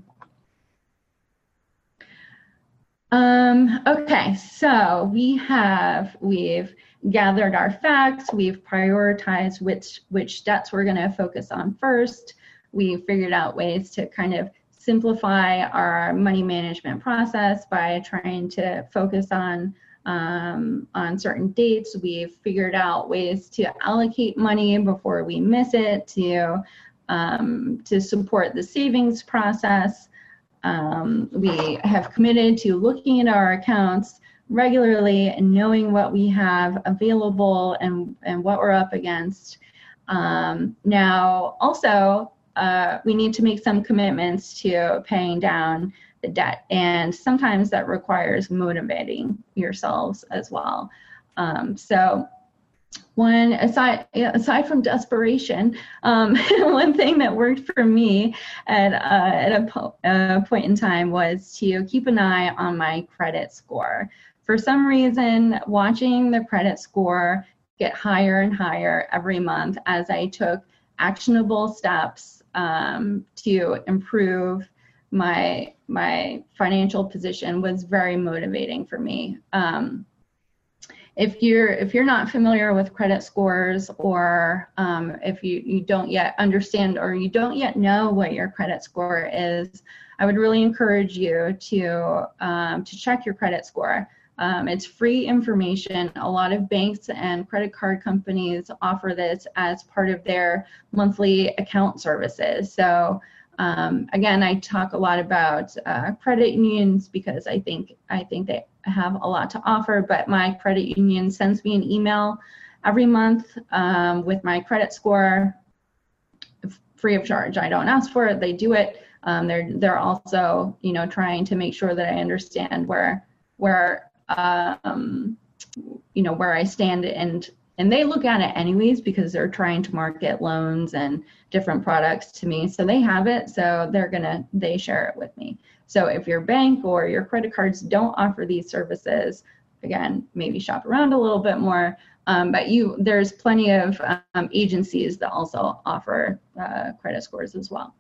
Um, okay, so we have, we've gathered our facts, we've prioritized which, which debts we're gonna focus on first. We figured out ways to kind of simplify our money management process by trying to focus on, um, on certain dates. We've figured out ways to allocate money before we miss it, to, um, to support the savings process. Um, we have committed to looking at our accounts regularly and knowing what we have available and, and what we're up against. Um, now, also, uh, we need to make some commitments to paying down the debt, and sometimes that requires motivating yourselves as well. Um, so One, aside aside from desperation, um, one thing that worked for me at, uh, at a, po- a point in time was to keep an eye on my credit score. For some reason, watching the credit score get higher and higher every month as I took actionable steps um, to improve my my financial position was very motivating for me. Um, If you're if you're not familiar with credit scores, or um, if you, you don't yet understand or you don't yet know what your credit score is, I would really encourage you to um, to check your credit score. Um, it's free information. A lot of banks and credit card companies offer this as part of their monthly account services. So um, again, I talk a lot about uh, credit unions because I think I think they have a lot to offer, but my credit union sends me an email every month um, with my credit score, free of charge. I don't ask for it; they do it. Um, they're they're also, you know, trying to make sure that I understand where where um, you know where I stand, and and they look at it anyways because they're trying to market loans and different products to me. So they have it, so they're gonna they share it with me. So if your bank or your credit cards don't offer these services, again, maybe shop around a little bit more. Um, but you, there's plenty of um, agencies that also offer uh, credit scores as well.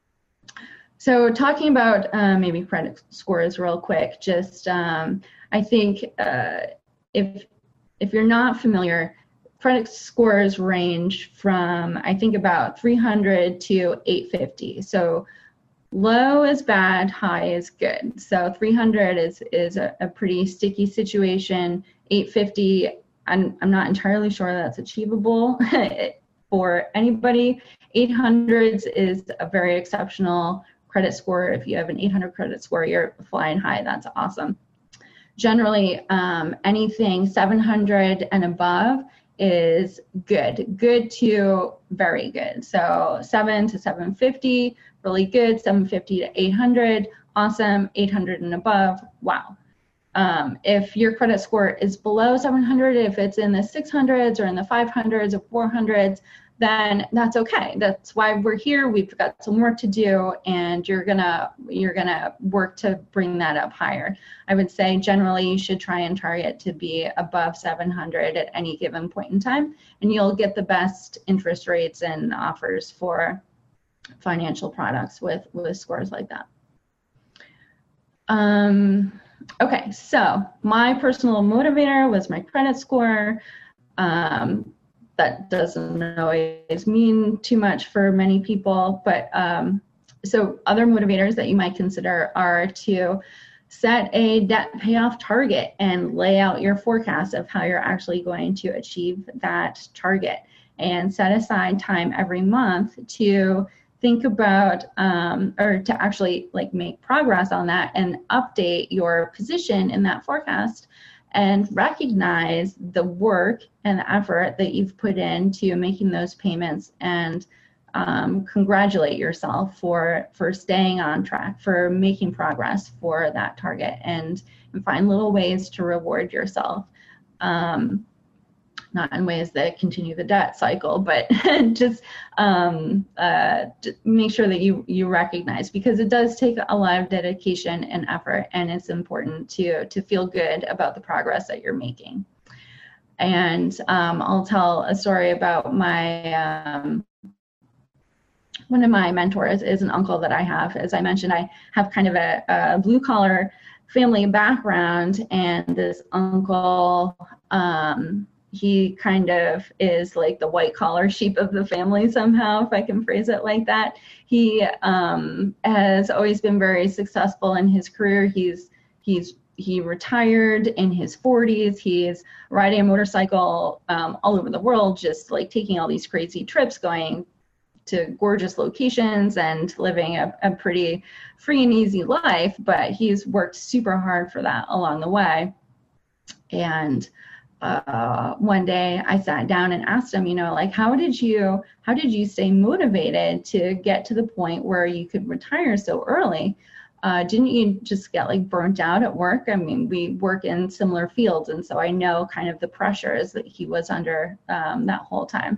So talking about uh, maybe credit scores real quick, just um, I think uh, if if you're not familiar, credit scores range from I think about three hundred to eight fifty. So low is bad, high is good. So three hundred is is a, a pretty sticky situation. eight fifty, I'm I'm not entirely sure that's achievable for anybody. eight hundreds is a very exceptional credit score. If you have an eight hundred credit score, you're flying high. That's awesome. Generally, um, anything seven hundred and above is good. Good to very good. So seven to seven fifty, really good. seven fifty to eight hundred, awesome. eight hundred and above, wow. Um, if your credit score is below seven hundred, if it's in the six hundreds or in the five hundreds or four hundreds, then that's okay. That's why we're here. We've got some work to do, and you're gonna you're gonna work to bring that up higher. I would say generally you should try and target to be above seven hundred at any given point in time, and you'll get the best interest rates and offers for financial products with with scores like that. Um, okay, so my personal motivator was my credit score. Um, That doesn't always mean too much for many people, but um, so other motivators that you might consider are to set a debt payoff target and lay out your forecast of how you're actually going to achieve that target, and set aside time every month to think about, um, or to actually like make progress on that and update your position in that forecast and recognize the work and the effort that you've put into making those payments, and um, congratulate yourself for, for staying on track, for making progress for that target, and, and find little ways to reward yourself. Um, not in ways that continue the debt cycle, but just um, uh, make sure that you, you recognize, because it does take a lot of dedication and effort, and it's important to, to feel good about the progress that you're making. And um, I'll tell a story about my, um, one of my mentors is an uncle that I have. As I mentioned, I have kind of a, a blue collar family background, and this uncle, um, he kind of is like the white collar sheep of the family somehow, if I can phrase it like that. He um, has always been very successful in his career. He's he's he retired in his forties. He's riding a motorcycle um, all over the world, just like taking all these crazy trips, going to gorgeous locations and living a, a pretty free and easy life. But he's worked super hard for that along the way. And Uh, one day I sat down and asked him, you know, like, how did you, how did you stay motivated to get to the point where you could retire so early? Uh, didn't you just get like burnt out at work? I mean, we work in similar fields, and so I know kind of the pressures that he was under um, that whole time.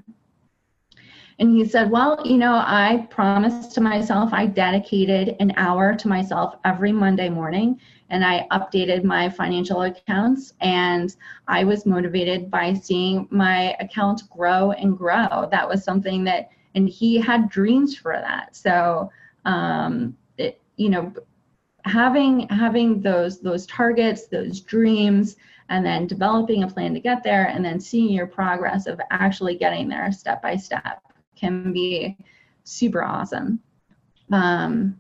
And he said, well, you know, I promised to myself, I dedicated an hour to myself every Monday morning, and I updated my financial accounts, and I was motivated by seeing my account grow and grow. That was something that, and he had dreams for that. So, um, it, you know, having, having those, those targets, those dreams, and then developing a plan to get there, and then seeing your progress of actually getting there step by step can be super awesome. Um,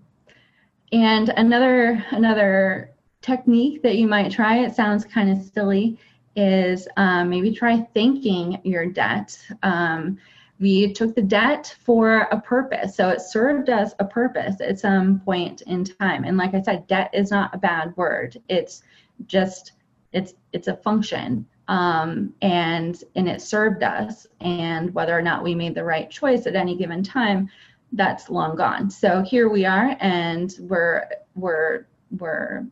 and another, another technique that you might try, it sounds kind of silly, is um, maybe try thanking your debt. Um, we took the debt for a purpose, so it served us a purpose at some point in time. And like I said, debt is not a bad word. It's just, it's it's a function. Um, and and it served us, and whether or not we made the right choice at any given time, that's long gone. So here we are, and we're we're we're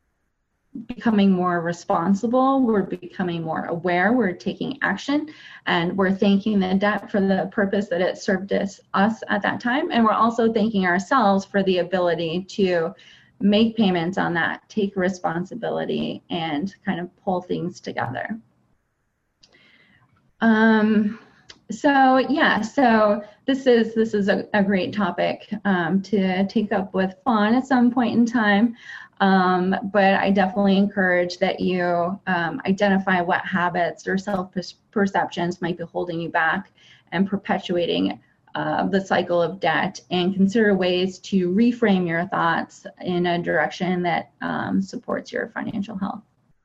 becoming more responsible, we're becoming more aware, we're taking action, and we're thanking the debt for the purpose that it served us, us at that time, and we're also thanking ourselves for the ability to make payments on that, take responsibility, and kind of pull things together. Um, so yeah, so this is this is a, a great topic um, to take up with Fawn at some point in time. Um, but I definitely encourage that you um, identify what habits or self-perceptions might be holding you back and perpetuating Uh, the cycle of debt, and consider ways to reframe your thoughts in a direction that um, supports your financial health.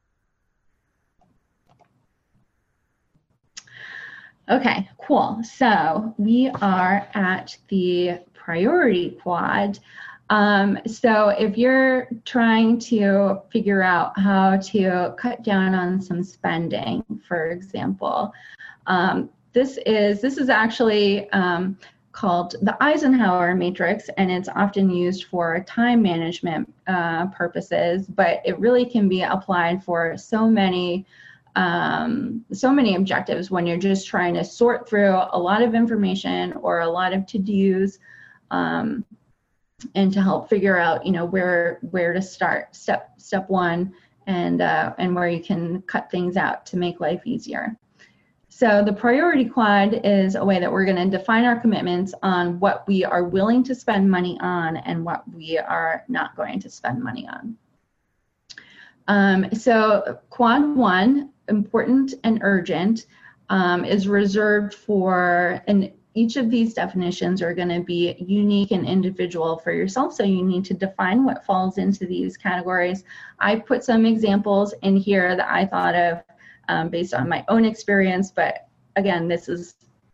Okay, cool. So we are at the priority quad. Um, so if you're trying to figure out how to cut down on some spending, for example, um, This is this is actually um, called the Eisenhower matrix, and it's often used for time management uh, purposes. But it really can be applied for so many um, so many objectives when you're just trying to sort through a lot of information or a lot of to-dos, um, and to help figure out, you know, where where to start. Step step one, and uh, and where you can cut things out to make life easier. So the priority quad is a way that we're going to define our commitments on what we are willing to spend money on and what we are not going to spend money on. Um, so quad one, important and urgent, um, is reserved for, and each of these definitions are going to be unique and individual for yourself. So you need to define what falls into these categories. I put some examples in here that I thought of Um, based on my own experience, but again, this is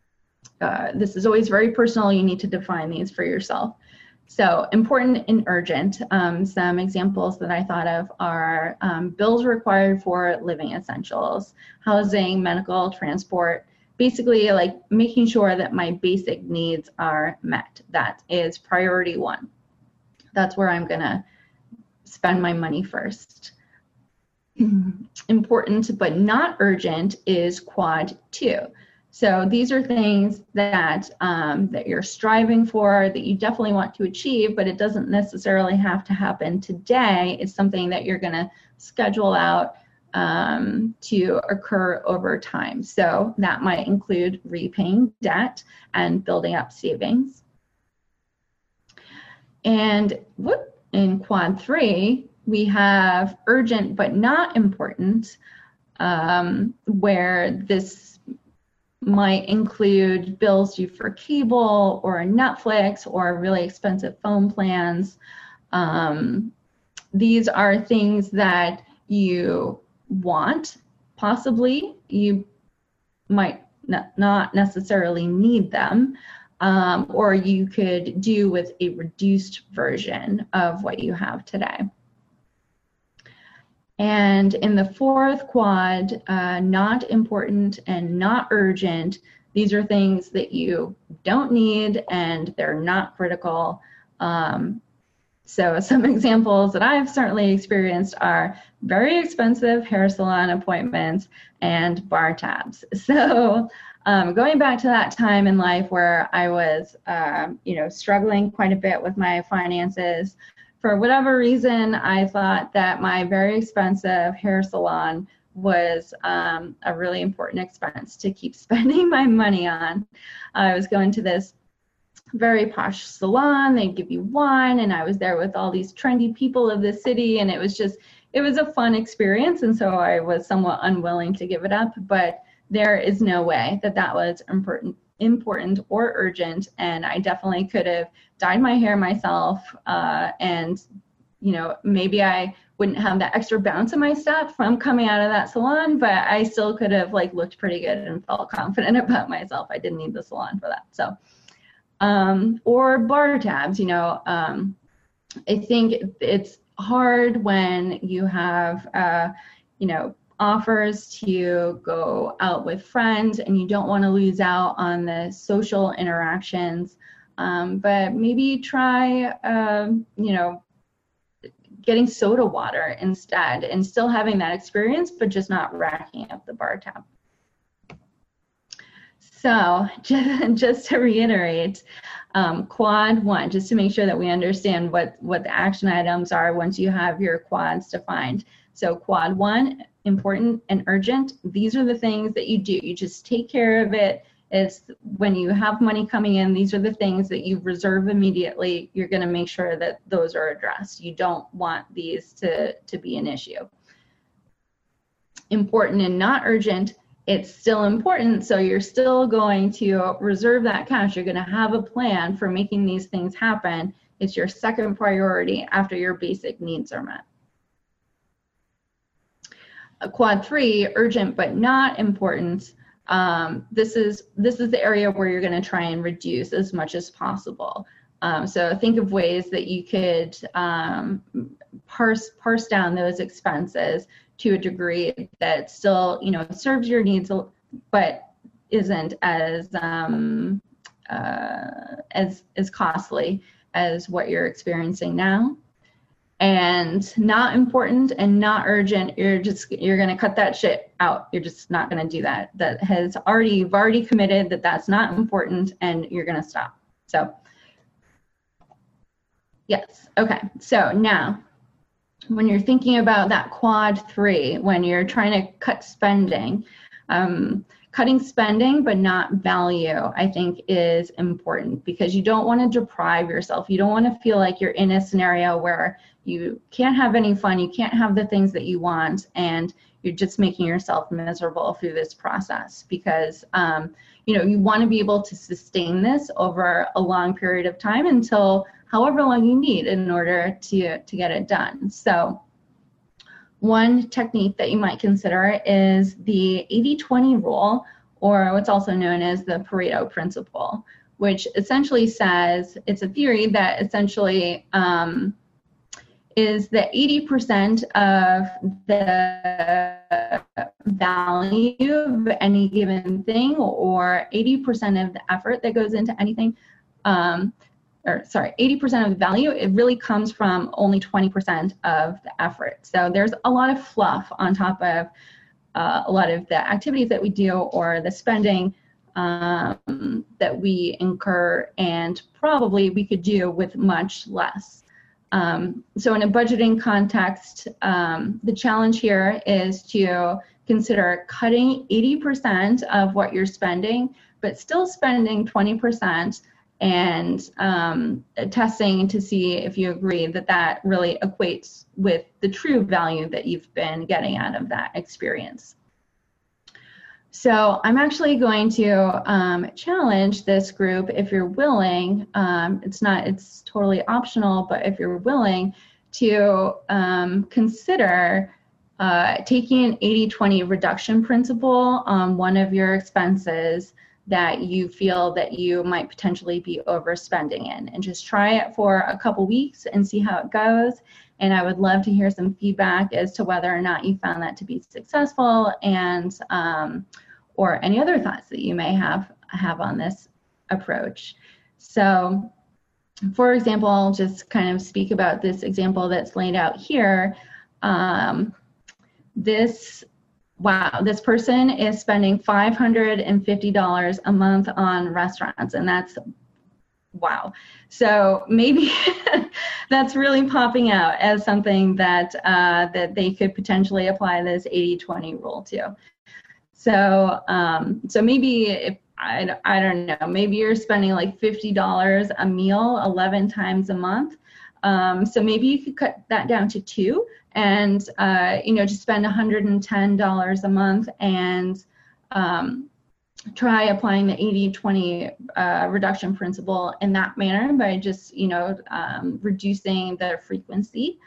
uh, this is always very personal. You need to define these for yourself. So important and urgent. Um, some examples that I thought of are um, bills required for living essentials, housing, medical, transport, basically like making sure that my basic needs are met. That is priority one. That's where I'm gonna spend my money first. Important but not urgent is quad two. So these are things that um, that you're striving for, that you definitely want to achieve, but it doesn't necessarily have to happen today. It's something that you're gonna schedule out um, to occur over time. So that might include repaying debt and building up savings. And whoop, in quad three, we have urgent but not important, um, where this might include bills due for cable or Netflix or really expensive phone plans. Um, these are things that you want, possibly. You might not necessarily need them, um, or you could do with a reduced version of what you have today. And in the fourth quad, uh, not important and not urgent, these are things that you don't need and they're not critical. Um, so some examples that I've certainly experienced are very expensive hair salon appointments and bar tabs. So um, going back to that time in life where I was, um, you know, struggling quite a bit with my finances, for whatever reason, I thought that my very expensive hair salon was um, a really important expense to keep spending my money on. I was going to this very posh salon. They'd give you wine, and I was there with all these trendy people of the city, and it was just, it was a fun experience, and so I was somewhat unwilling to give it up, but there is no way that that was important important or urgent, and I definitely could have dyed my hair myself, uh, and you know, maybe I wouldn't have that extra bounce in my step from coming out of that salon, but I still could have like looked pretty good and felt confident about myself. I didn't need the salon for that. So um, or bar tabs, you know, um, I think it's hard when you have uh, you know, offers to go out with friends and you don't want to lose out on the social interactions, um, but maybe try um, you know, getting soda water instead and still having that experience, but just not racking up the bar tab. So just, just to reiterate, um, quad one, just to make sure that we understand what, what the action items are once you have your quads defined. So quad one, important and urgent. These are the things that you do. You just take care of it. It's when you have money coming in, these are the things that you reserve immediately. You're going to make sure that those are addressed. You don't want these to, to be an issue. Important and not urgent. It's still important, so you're still going to reserve that cash. You're going to have a plan for making these things happen. It's your second priority after your basic needs are met. A quad three, urgent but not important. Um, this is this is the area where you're going to try and reduce as much as possible. Um, so think of ways that you could um, parse parse down those expenses to a degree that still, you know, serves your needs, but isn't as um, uh, as as costly as what you're experiencing now. And not important and not urgent, you're just you're going to cut that shit out. You're just not going to do that. That has already you've already committed that that's not important, and you're going to stop. So yes, okay. So now, when you're thinking about that quad three, when you're trying to cut spending, um, cutting spending but not value, I think is important, because you don't want to deprive yourself. You don't want to feel like you're in a scenario where you can't have any fun, you can't have the things that you want, and you're just making yourself miserable through this process, because um, you know, you want to be able to sustain this over a long period of time until however long you need in order to, to get it done. So one technique that you might consider is the eighty twenty rule, or what's also known as the Pareto principle, which essentially says, it's a theory that essentially um, is that eighty percent of the value of any given thing, or eighty percent of the effort that goes into anything, um, or sorry, eighty percent of the value, it really comes from only twenty percent of the effort. So there's a lot of fluff on top of uh, a lot of the activities that we do, or the spending um, that we incur, and probably we could do with much less. Um, so in a budgeting context, um, the challenge here is to consider cutting eighty percent of what you're spending, but still spending twenty percent, and um, testing to see if you agree that that really equates with the true value that you've been getting out of that experience. So I'm actually going to um, challenge this group, if you're willing. Um, it's not, it's totally optional, but if you're willing to um, consider uh, taking an eighty twenty reduction principle on one of your expenses that you feel that you might potentially be overspending in, and just try it for a couple weeks and see how it goes. And I would love to hear some feedback as to whether or not you found that to be successful, and um, or any other thoughts that you may have have on this approach. So, for example, I'll just kind of speak about this example that's laid out here. Um, this, wow, this person is spending five hundred fifty dollars a month on restaurants, and that's, wow. So maybe that's really popping out as something that, uh, that they could potentially apply this eighty twenty rule to. So, um, so maybe if, I, I don't know, maybe you're spending like fifty dollars a meal eleven times a month. Um, so maybe you could cut that down to two, and, uh, you know, just spend one hundred ten dollars a month, and um, try applying the eighty twenty uh, reduction principle in that manner by just, you know, um, reducing the frequency.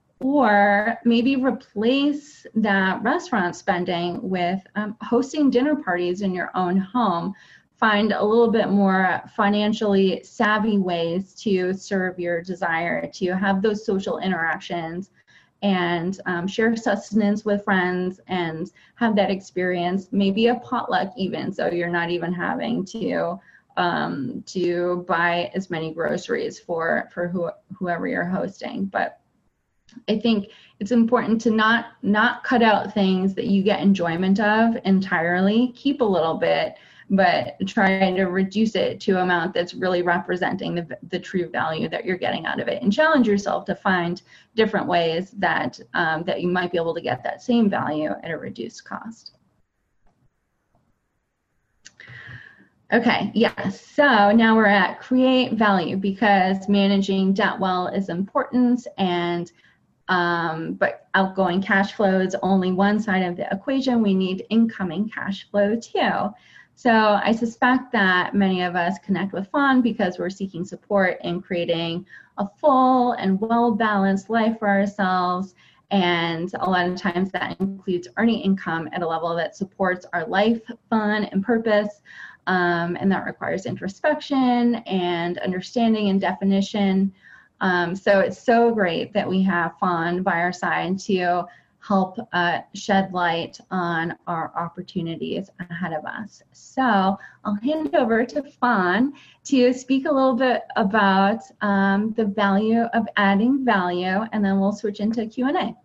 Or maybe replace that restaurant spending with um, hosting dinner parties in your own home. Find a little bit more financially savvy ways to serve your desire to have those social interactions, and um, share sustenance with friends and have that experience, maybe a potluck even, so you're not even having to um, to buy as many groceries for, for who, whoever you're hosting. But I think it's important to not not cut out things that you get enjoyment of entirely. Keep a little bit, but try to reduce it to an amount that's really representing the, the true value that you're getting out of it, and challenge yourself to find different ways that um, that you might be able to get that same value at a reduced cost. Okay, yes, so now we're at create value, because managing debt well is important, and Um, but outgoing cash flow is only one side of the equation. We need incoming cash flow too. So I suspect that many of us connect with Fawn because we're seeking support in creating a full and well-balanced life for ourselves. And a lot of times that includes earning income at a level that supports our life, fun, and purpose. Um, and that requires introspection and understanding and definition. Um, so it's so great that we have Fawn by our side to help uh, shed light on our opportunities ahead of us. So I'll hand it over to Fawn to speak a little bit about um, the value of adding value, and then we'll switch into Q and A.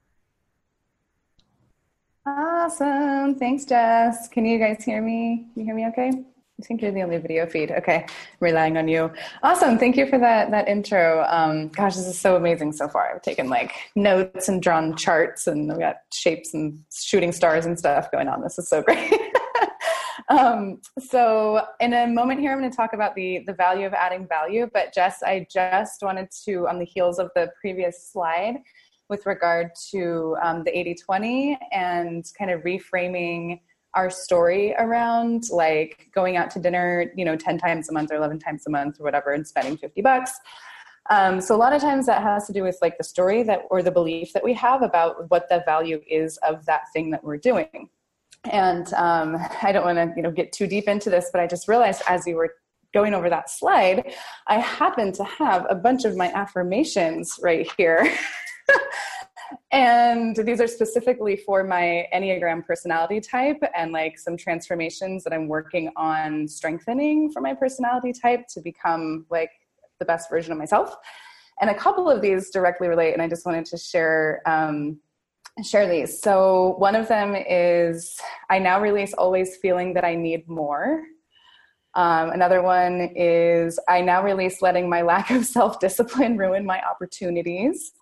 Awesome. Thanks, Jess. Can you guys hear me? Can you hear me okay? I think you're the only video feed. Okay, relying on you. Awesome. Thank you for that that intro. Um, gosh, this is so amazing so far. I've taken like notes and drawn charts, and we got shapes and shooting stars and stuff going on. This is so great. um, so in a moment here, I'm going to talk about the the value of adding value. But Jess, I just wanted to, on the heels of the previous slide, with regard to um, the eighty twenty and kind of reframing our story around like going out to dinner, you know, ten times a month or eleven times a month or whatever, and spending fifty bucks. Um, so a lot of times that has to do with like the story that, or the belief that we have about what the value is of that thing that we're doing. And um, I don't want to, you know, get too deep into this, but I just realized as you were going over that slide, I happen to have a bunch of my affirmations right here. And these are specifically for my Enneagram personality type and like some transformations that I'm working on strengthening for my personality type to become like the best version of myself. And a couple of these directly relate, and I just wanted to share um, share these. So one of them is, I now release always feeling that I need more. Um, another one is, I now release letting my lack of self-discipline ruin my opportunities.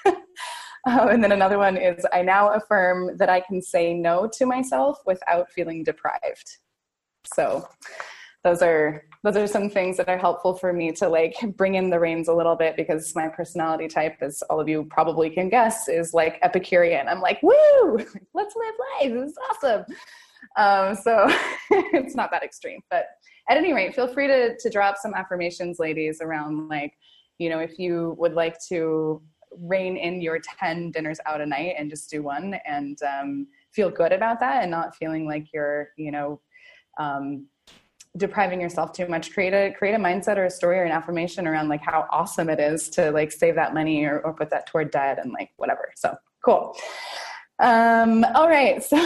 um, and then another one is, I now affirm that I can say no to myself without feeling deprived. So those are those are some things that are helpful for me to like bring in the reins a little bit, because my personality type, as all of you probably can guess, is like Epicurean. I'm like, woo, let's live life. This is awesome. Um, so it's not that extreme, but at any rate, feel free to to drop some affirmations, ladies, around like, you know, if you would like to rein in your ten dinners out a night and just do one and um, feel good about that and not feeling like you're, you know, um, depriving yourself too much. Create a create a mindset or a story or an affirmation around like how awesome it is to like save that money or, or put that toward debt and like whatever. So cool. Um, all right. So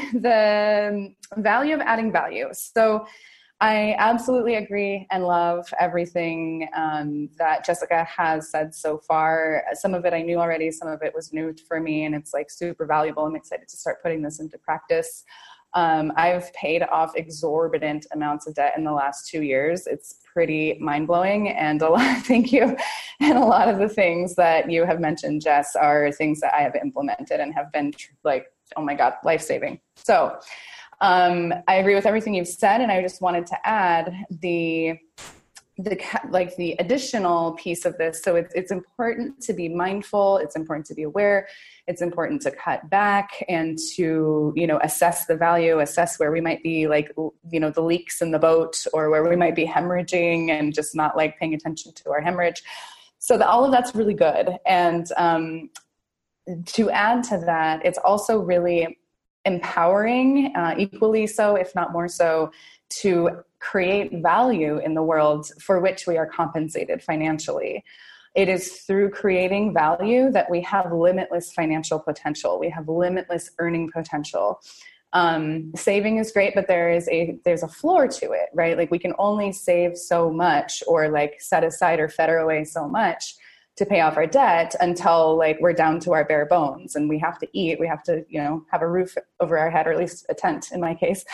the value of adding value. So I absolutely agree and love everything um, that Jessica has said so far. Some of it I knew already, some of it was new for me, and it's like super valuable. I'm excited to start putting this into practice. Um, I've paid off exorbitant amounts of debt in the last two years. It's pretty mind-blowing, and a lot, thank you. And a lot of the things that you have mentioned, Jess, are things that I have implemented and have been like, oh my God, life-saving. So um, I agree with everything you've said, and I just wanted to add the the like the additional piece of this. So it's it's important to be mindful. It's important to be aware. It's important to cut back and to, you know, assess the value, assess where we might be like, you know, the leaks in the boat, or where we might be hemorrhaging and just not like paying attention to our hemorrhage. So the, all of that's really good. And um, to add to that, it's also really empowering, uh, equally so, if not more so, to create value in the world for which we are compensated financially. It is through creating value that we have limitless financial potential. We have limitless earning potential. Um, saving is great, but there is a there's a floor to it, right? Like we can only save so much, or like set aside or fetter away so much to pay off our debt until like we're down to our bare bones and we have to eat. We have to, you know, have a roof over our head, or at least a tent in my case.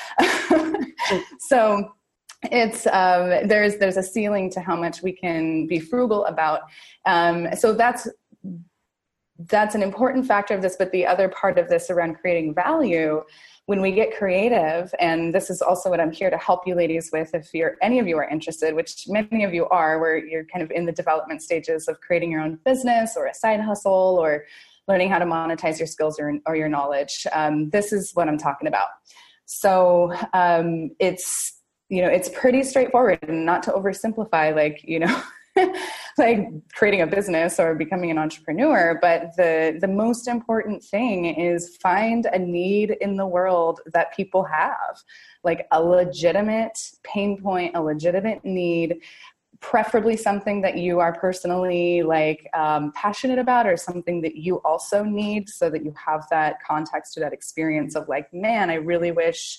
So it's um, there's there's a ceiling to how much we can be frugal about. Um, so that's that's an important factor of this. But the other part of this around creating value, when we get creative, and this is also what I'm here to help you ladies with, if you're any of you are interested, which many of you are, where you're kind of in the development stages of creating your own business or a side hustle or learning how to monetize your skills or, or your knowledge. Um, this is what I'm talking about. So um, it's you know, it's pretty straightforward, and not to oversimplify, like, you know, like creating a business or becoming an entrepreneur. But the, the most important thing is find a need in the world that people have, like a legitimate pain point, a legitimate need, preferably something that you are personally like um, passionate about, or something that you also need, so that you have that context to that experience of like, man, I really wish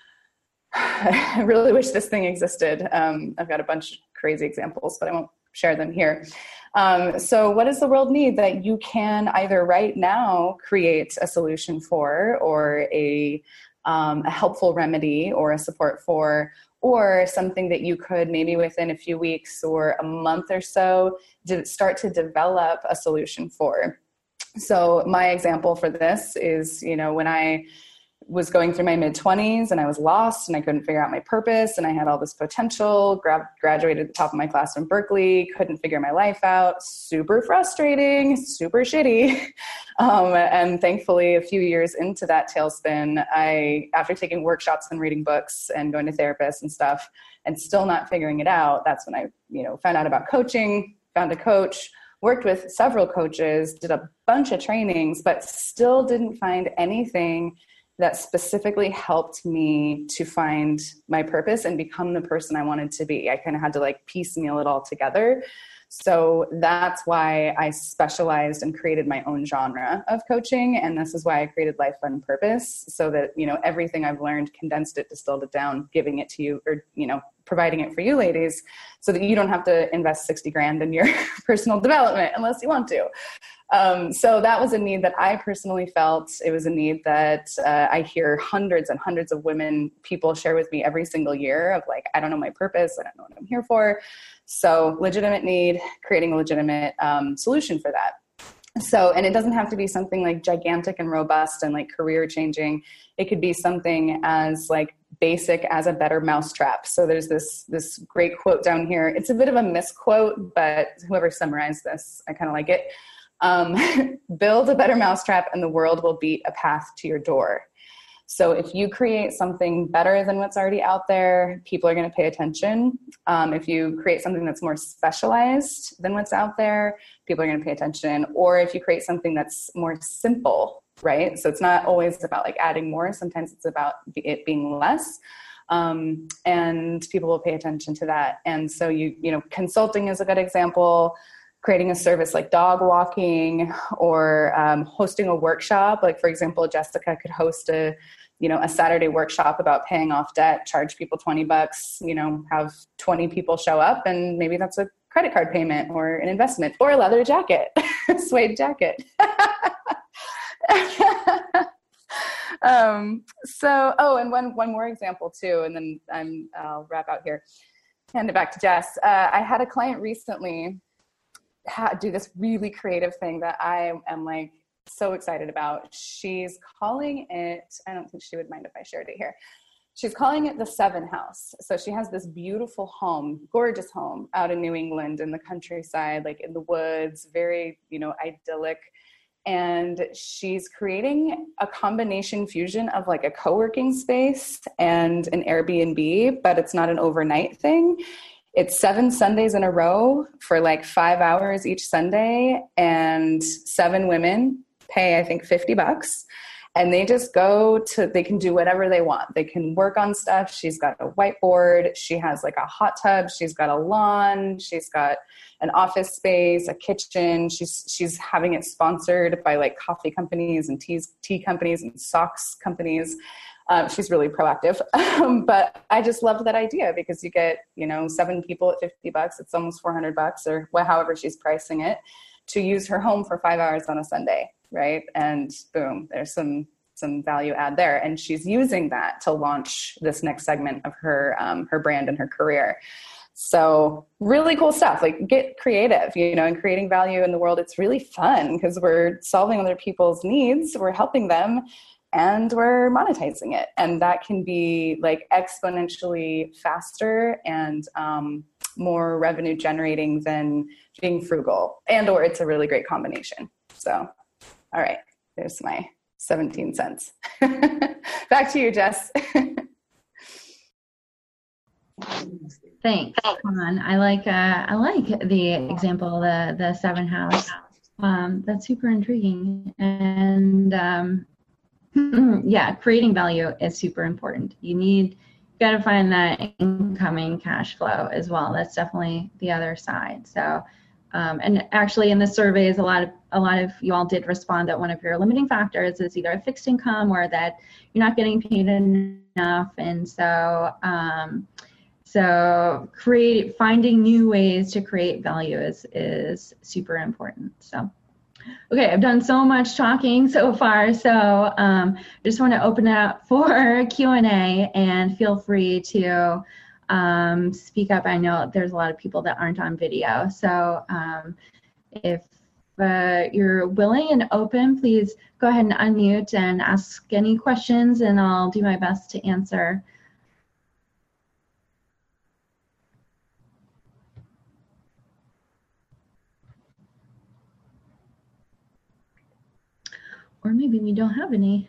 I really wish this thing existed. Um, I've got a bunch of crazy examples, but I won't share them here. Um, so what does the world need that you can either right now create a solution for, or a, um, a helpful remedy or a support for, or something that you could maybe within a few weeks or a month or so to start to develop a solution for? So my example for this is, you know, when I was going through my mid twenties and I was lost and I couldn't figure out my purpose, and I had all this potential, gra- graduated at the top of my class from Berkeley, couldn't figure my life out, super frustrating, super shitty. Um, and thankfully a few years into that tailspin, I, after taking workshops and reading books and going to therapists and stuff and still not figuring it out, that's when I, you know, found out about coaching, found a coach, worked with several coaches, did a bunch of trainings, but still didn't find anything that specifically helped me to find my purpose and become the person I wanted to be. I kind of had to like piecemeal it all together. So that's why I specialized and created my own genre of coaching. And this is why I created Life on Purpose, so that, you know, everything I've learned, condensed it, distilled it down, giving it to you, or, you know, providing it for you ladies, so that you don't have to invest sixty grand in your personal development unless you want to. Um, so that was a need that I personally felt. It was a need that uh, I hear hundreds and hundreds of women, people share with me every single year of like, I don't know my purpose. I don't know what I'm here for. So legitimate need, creating a legitimate um, solution for that. So, and it doesn't have to be something like gigantic and robust and like career changing. It could be something as like basic as a better mousetrap. So there's this, this great quote down here. It's a bit of a misquote, but whoever summarized this, I kind of like it. Um, build a better mousetrap and the world will beat a path to your door. So if you create something better than what's already out there, people are going to pay attention. Um, if you create something that's more specialized than what's out there, people are going to pay attention. Or if you create something that's more simple, right? So it's not always about like adding more. Sometimes it's about it being less. Um, and people will pay attention to that. And so you, you know, consulting is a good example. Creating a service like dog walking, or um, hosting a workshop. Like, for example, Jessica could host a, you know, a Saturday workshop about paying off debt, charge people twenty bucks, you know, have twenty people show up, and maybe that's a credit card payment or an investment or a leather jacket, suede jacket. um, so, oh, and one, one more example too, and then I'm, I'll wrap out here. Hand it back to Jess. Uh, I had a client recently do this really creative thing that I am like so excited about. She's calling it, I don't think she would mind if I shared it here. She's calling it the Seven House. So she has this beautiful home, gorgeous home out in New England in the countryside, like in the woods, very, you know, idyllic. And she's creating a combination fusion of like a co-working space and an Airbnb, but it's not an overnight thing. It's seven Sundays in a row for like five hours each Sunday, and seven women pay, I think, fifty bucks. And they just go to, they can do whatever they want. They can work on stuff. She's got a whiteboard. She has like a hot tub. She's got a lawn. She's got an office space, a kitchen. She's, she's having it sponsored by like coffee companies and teas, tea companies and socks companies. Um, she's really proactive, um, but I just loved that idea, because you get, you know, seven people at fifty bucks. It's almost four hundred bucks, or wh- however she's pricing it, to use her home for five hours on a Sunday. Right. And boom, there's some, some value add there. And she's using that to launch this next segment of her, um, her brand and her career. So really cool stuff. Like, get creative, you know, and creating value in the world. It's really fun because we're solving other people's needs. We're helping them, and we're monetizing it. And that can be like exponentially faster and um, more revenue generating than being frugal, and or it's a really great combination. So, all right, there's my seventeen cents. Back to you, Jess. Thanks, Con. I like uh, I like the example, the the seven house. Um, that's super intriguing. And um, yeah, creating value is super important. You need, you got to find that incoming cash flow as well. That's definitely the other side. So, um, and actually in the surveys, a lot of, a lot of you all did respond that one of your limiting factors is either a fixed income or that you're not getting paid enough. And so, um, so create, finding new ways to create value is, is super important. So. Okay, I've done so much talking so far, so um, I just want to open it up for Q and A, and feel free to um, speak up. I know there's a lot of people that aren't on video, so um, if uh, you're willing and open, please go ahead and unmute and ask any questions, and I'll do my best to answer. Or maybe we don't have any.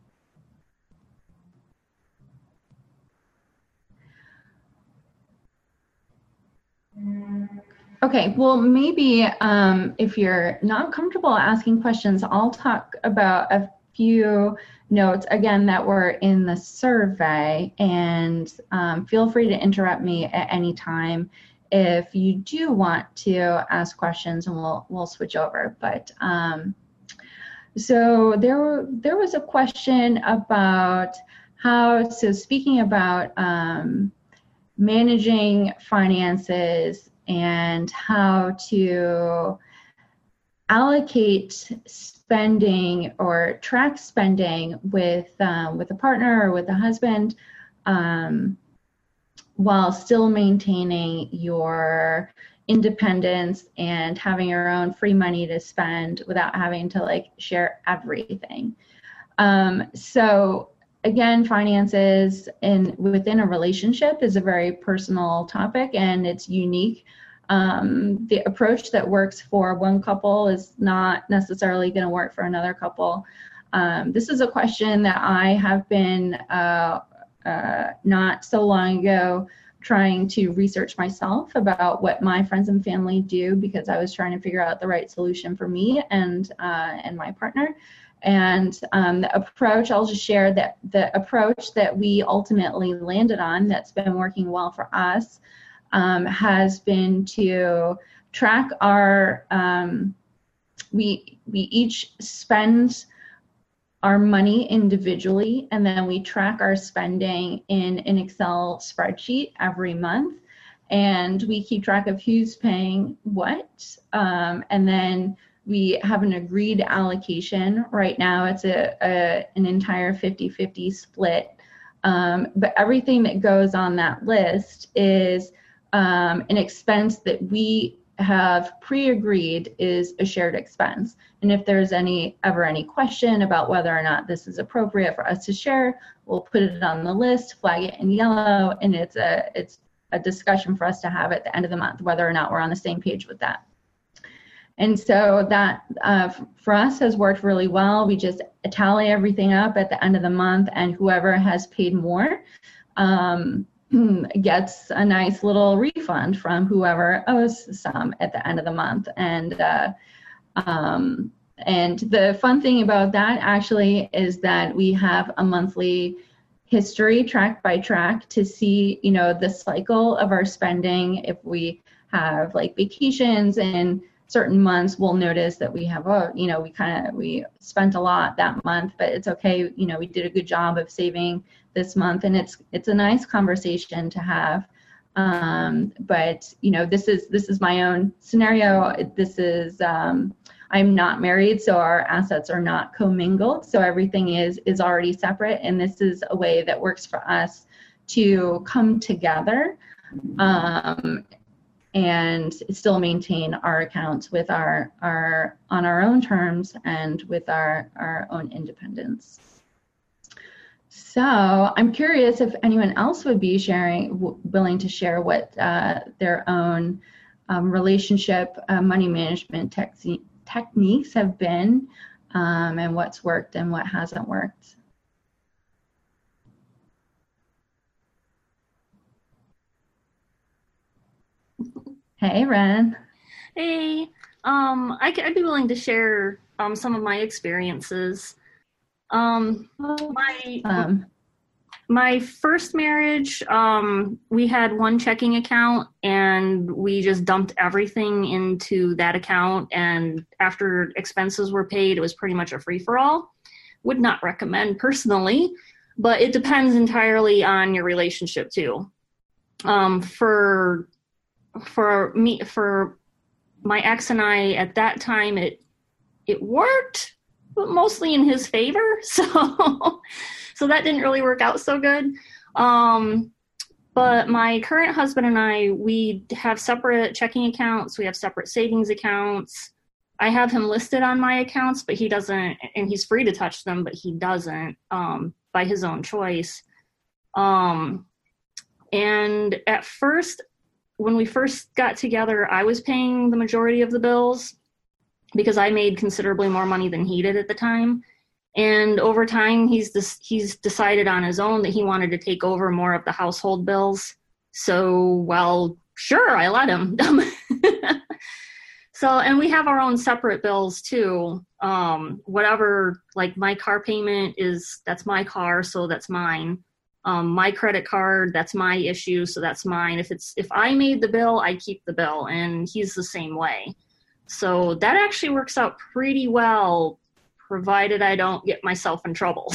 Okay, well, maybe um, if you're not comfortable asking questions, I'll talk about a few notes, again, that were in the survey, and um, feel free to interrupt me at any time if you do want to ask questions, and we'll we'll switch over. But um, so there there was a question about how, so speaking about um, managing finances and how to allocate spending or track spending with um, with a partner or with a husband, um, while still maintaining your independence and having your own free money to spend without having to like share everything. Um, so again, finances in within a relationship is a very personal topic, and it's unique. Um, the approach that works for one couple is not necessarily going to work for another couple. Um, this is a question that I have been uh, uh, not so long ago trying to research myself about what my friends and family do, because I was trying to figure out the right solution for me and uh, and my partner. And um, the approach, I'll just share that the approach that we ultimately landed on that's been working well for us um, has been to track our, um, we, we each spend our money individually, and then we track our spending in an Excel spreadsheet every month. And we keep track of who's paying what. Um, and then we have an agreed allocation. Right now it's a, a an entire fifty-fifty split. Um, but everything that goes on that list is um, an expense that we have pre-agreed is a shared expense. And if there's any ever any question about whether or not this is appropriate for us to share, we'll put it on the list, flag it in yellow, and it's a it's a discussion for us to have at the end of the month, whether or not we're on the same page with that. And so that uh, for us has worked really well. We just tally everything up at the end of the month, and whoever has paid more um, gets a nice little refund from whoever owes some at the end of the month. And uh, um, and the fun thing about that actually is that we have a monthly history track by track to see, you know, the cycle of our spending. If we have like vacations and certain months, we'll notice that we have, oh, you know, we kind of, we spent a lot that month, but it's okay. You know, we did a good job of saving this month, and it's, it's a nice conversation to have. Um, but, you know, this is, this is my own scenario. This is, um, I'm not married, so our assets are not commingled. So everything is, is already separate. And this is a way that works for us to come together, um, and still maintain our accounts with our, our on our own terms and with our, our own independence. So I'm curious if anyone else would be sharing, w- willing to share what uh, their own um, relationship uh, money management te- techniques have been, um, and what's worked and what hasn't worked. Hey, Ren. Hey, um, I, I'd be willing to share um, some of my experiences. Um, my Um, my first marriage, um, we had one checking account, and we just dumped everything into that account. And after expenses were paid, it was pretty much a free-for-all. Would not recommend personally, but it depends entirely on your relationship too. Um, for For me, for my ex and I at that time, it it worked, but mostly in his favor. So, so that didn't really work out so good. Um, but my current husband and I, we have separate checking accounts. We have separate savings accounts. I have him listed on my accounts, but he doesn't, and he's free to touch them, but he doesn't um, by his own choice. Um, and at first, when we first got together, I was paying the majority of the bills because I made considerably more money than he did at the time. And over time, he's this, he's decided on his own that he wanted to take over more of the household bills. So, well, sure, I let him. So, and we have our own separate bills too. Um, whatever, like my car payment is, that's my car, so that's mine. Um, my credit card, that's my issue, so that's mine. If it's, if I made the bill, I keep the bill, and he's the same way. So that actually works out pretty well, provided I don't get myself in trouble.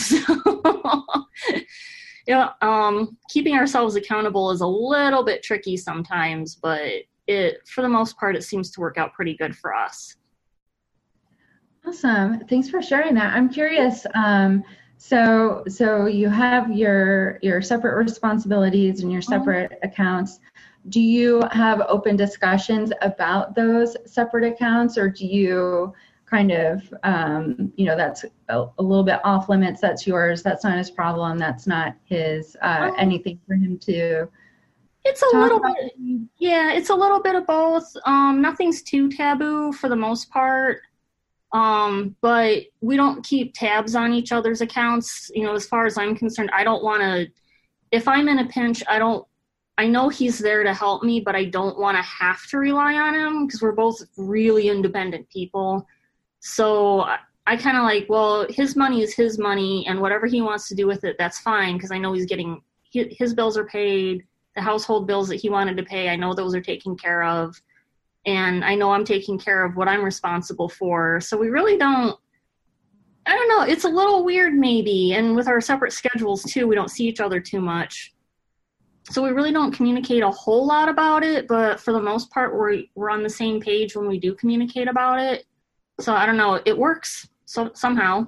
Yeah, um, keeping ourselves accountable is a little bit tricky sometimes, but it, for the most part, it seems to work out pretty good for us. Awesome. Thanks for sharing that. I'm curious. Um, so, so you have your your separate responsibilities and your separate mm-hmm. accounts. Do you have open discussions about those separate accounts, or do you kind of, um, you know, that's a, a little bit off limits, that's yours, that's not his problem, that's not his, uh, anything for him to It's a little about? bit, yeah, it's a little bit of both. Um, nothing's too taboo for the most part, um, but we don't keep tabs on each other's accounts. You know, as far as I'm concerned, I don't want to, if I'm in a pinch, I don't, I know he's there to help me, but I don't want to have to rely on him because we're both really independent people. So I, I kind of like, well, his money is his money, and whatever he wants to do with it, that's fine, because I know he's getting, his, his bills are paid, the household bills that he wanted to pay, I know those are taken care of, and I know I'm taking care of what I'm responsible for. So we really don't, I don't know, it's a little weird maybe, and with our separate schedules too, we don't see each other too much. So we really don't communicate a whole lot about it, but for the most part, we're, we're on the same page when we do communicate about it. So I don't know, it works so somehow.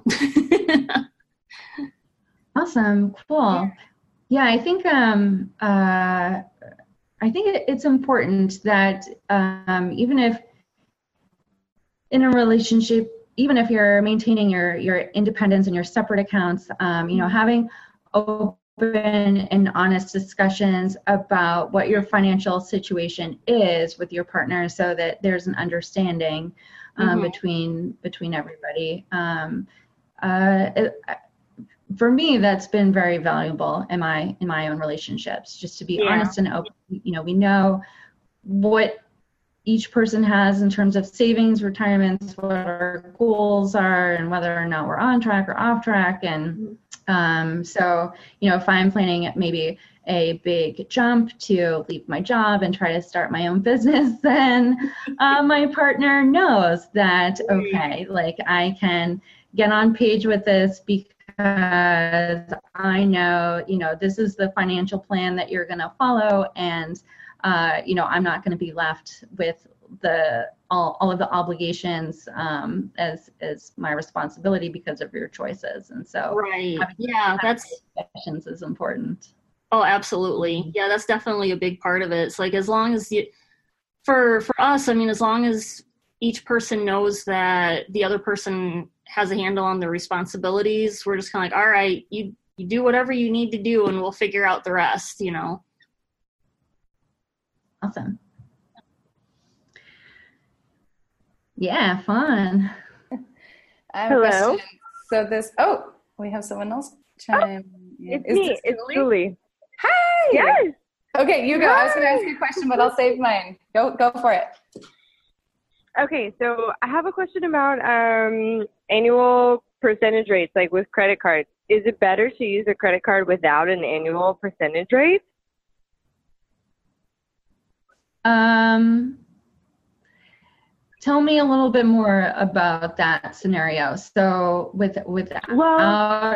Awesome, cool. Yeah, I think um, uh, I think it, it's important that um, even if in a relationship, even if you're maintaining your your independence and your separate accounts, um, you know, having open and honest discussions about what your financial situation is with your partner, so that there's an understanding. Um, mm-hmm. between between everybody. Um, uh, it, for me, that's been very valuable in my in my own relationships. Just to be yeah. honest and open. You know, we know what each person has in terms of savings, retirements, what our goals are, and whether or not we're on track or off track. And um, so, you know, if I'm planning maybe a big jump to leave my job and try to start my own business, then uh, my partner knows that, okay, like I can get on page with this because I know, you know, this is the financial plan that you're going to follow, and, uh, you know, I'm not going to be left with the all, all of the obligations um, as as my responsibility because of your choices. And so right, yeah, that's discussions is important. Oh, absolutely. Yeah, that's definitely a big part of it. It's like, as long as you, for for us, I mean, as long as each person knows that the other person has a handle on their responsibilities, we're just kind of like, all right, you, you do whatever you need to do and we'll figure out the rest, you know. Awesome. Yeah, fun. I have Hello. A question. So this, oh, we have someone else chime oh, in. It's Is me. It's Julie. Hi. Yes. Okay, you go. Hi. I was going to ask you a question, but I'll save mine. Go, go for it. Okay, so I have a question about um, annual percentage rates, like with credit cards. Is it better to use a credit card without an annual percentage rate? Um, tell me a little bit more about that scenario. So with without. Well,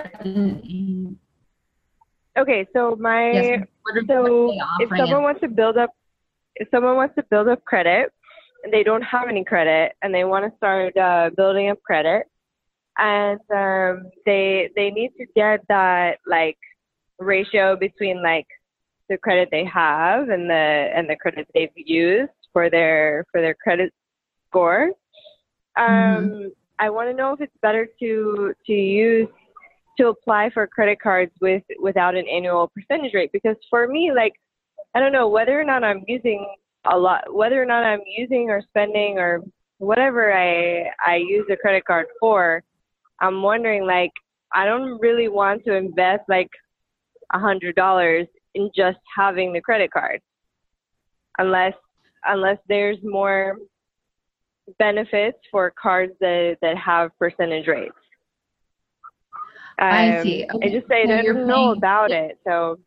okay, so my yes, so if someone wants to build up, if someone wants to build up credit, and they don't have any credit, and they want to start uh, building up credit, and um, they they need to get that like ratio between like the credit they have and the and the credit they've used for their for their credit score. Um, mm-hmm. I want to know if it's better to to use to apply for credit cards with without an annual percentage rate, because for me, like, I don't know whether or not I'm using a lot, whether or not I'm using or spending or whatever I I use a credit card for. I'm wondering, like, I don't really want to invest like a hundred dollars in just having the credit card, unless unless there's more benefits for cards that, that have percentage rates. Um, I see. Okay. I just say so I don't know paying, about yeah. it. So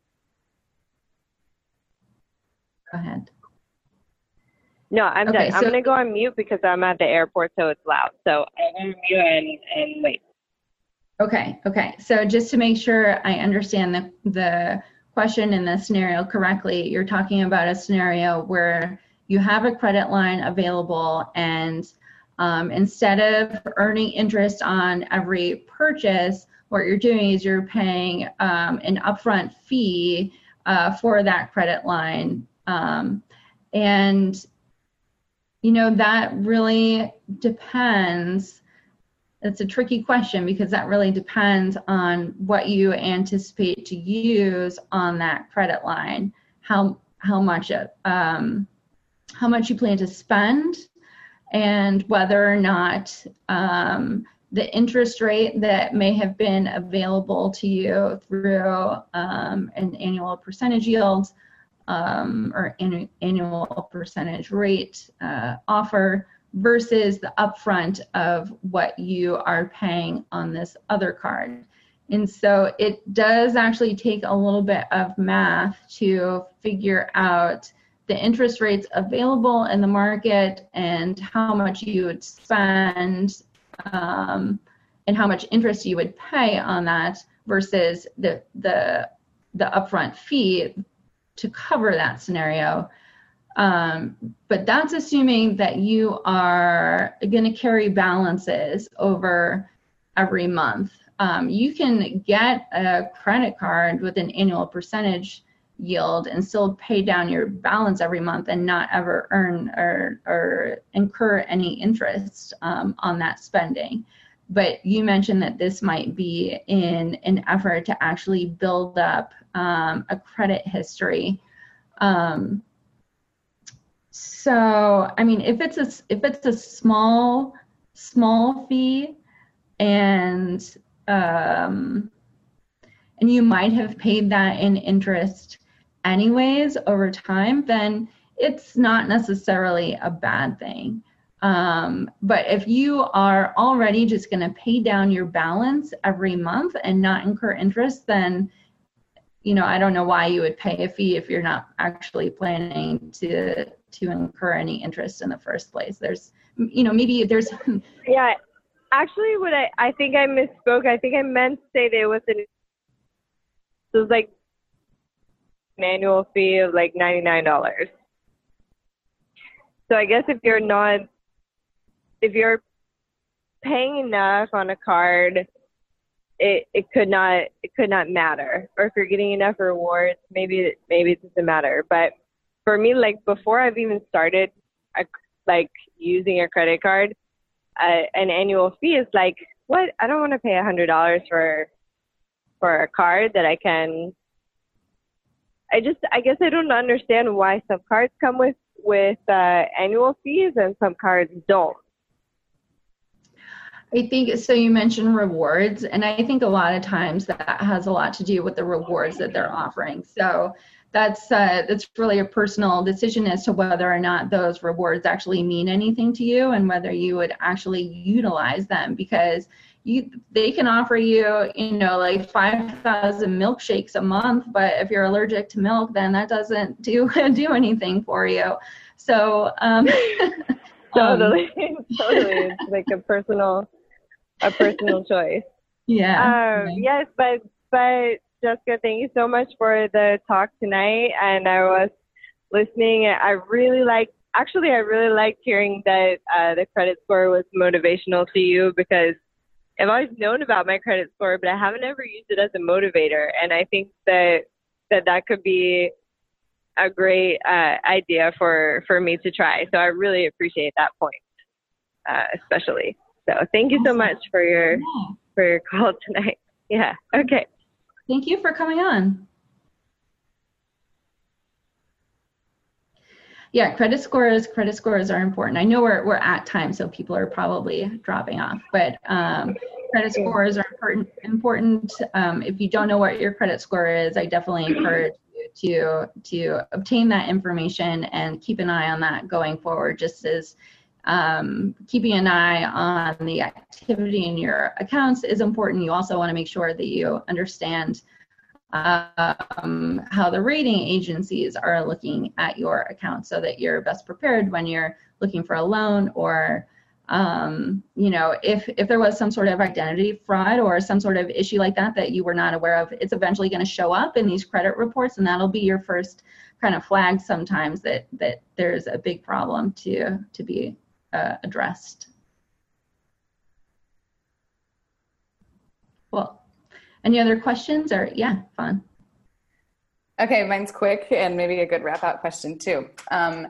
go ahead. No, I'm okay, done. so, I'm going to go on mute because I'm at the airport, so it's loud. So I'm going to mute and, and wait. Okay, okay. So just to make sure I understand the, the question in the scenario correctly, you're talking about a scenario where you have a credit line available, and um, instead of earning interest on every purchase, what you're doing is you're paying um, an upfront fee uh, for that credit line. Um, and, you know, that really depends. It's a tricky question because that really depends on what you anticipate to use on that credit line, how how much it, um, how much you plan to spend, and whether or not um, the interest rate that may have been available to you through um, an annual percentage yield um, or an annual percentage rate uh, offer versus the upfront of what you are paying on this other card. And so it does actually take a little bit of math to figure out the interest rates available in the market and how much you would spend um, and how much interest you would pay on that versus the the the upfront fee to cover that scenario. Um, but that's assuming that you are going to carry balances over every month. Um, you can get a credit card with an annual percentage yield and still pay down your balance every month and not ever earn or, or incur any interest um, on that spending. But you mentioned that this might be in an effort to actually build up um, a credit history. Um, So, I mean, if it's a if it's a small small fee, and um, and you might have paid that in interest anyways over time, then it's not necessarily a bad thing. Um, but if you are already just going to pay down your balance every month and not incur interest, then you know I don't know why you would pay a fee if you're not actually planning to. to incur any interest in the first place. There's, you know, maybe there's. Yeah, actually, what I, I think I misspoke. I think I meant to say there was an, it was like an annual fee of like ninety-nine dollars. So I guess if you're not, if you're paying enough on a card, it, it could not, it could not matter. Or if you're getting enough rewards, maybe, maybe it doesn't matter. But for me, like before I've even started a, like using a credit card, uh, an annual fee is like, what? I don't want to pay a hundred dollars for for a card that I can. I just, I guess I don't understand why some cards come with with uh, annual fees and some cards don't. I think so. You mentioned rewards, and I think a lot of times that has a lot to do with the rewards that they're offering. So. That's uh, that's really a personal decision as to whether or not those rewards actually mean anything to you and whether you would actually utilize them, because you they can offer you, you know, like five thousand milkshakes a month, but if you're allergic to milk, then that doesn't do do anything for you. So um, totally, um, totally, it's like a personal a personal choice. Yeah. Um, right. Yes, but but. Jessica, thank you so much for the talk tonight. And I was listening. I really like, actually, I really liked hearing that uh, the credit score was motivational to you, because I've always known about my credit score, but I haven't ever used it as a motivator. And I think that that, that could be a great uh, idea for, for me to try. So I really appreciate that point, uh, especially. So thank you so much for your, yeah. for your call tonight. Yeah. Okay. Thank you for coming on. Yeah, credit scores, credit scores are important. I know we're we're at time, so people are probably dropping off, but um, credit scores are important. important. Um, if you don't know what your credit score is, I definitely encourage you to, to obtain that information and keep an eye on that going forward, just as um, keeping an eye on the activity in your accounts is important. You also want to make sure that you understand um, how the rating agencies are looking at your account so that you're best prepared when you're looking for a loan, or um, you know, if, if there was some sort of identity fraud or some sort of issue like that that you were not aware of, it's eventually going to show up in these credit reports, and that'll be your first kind of flag sometimes that, that there's a big problem to, to be uh, addressed. Cool. Any other questions? Or yeah, fun. Okay, mine's quick and maybe a good wrap out question too. Um,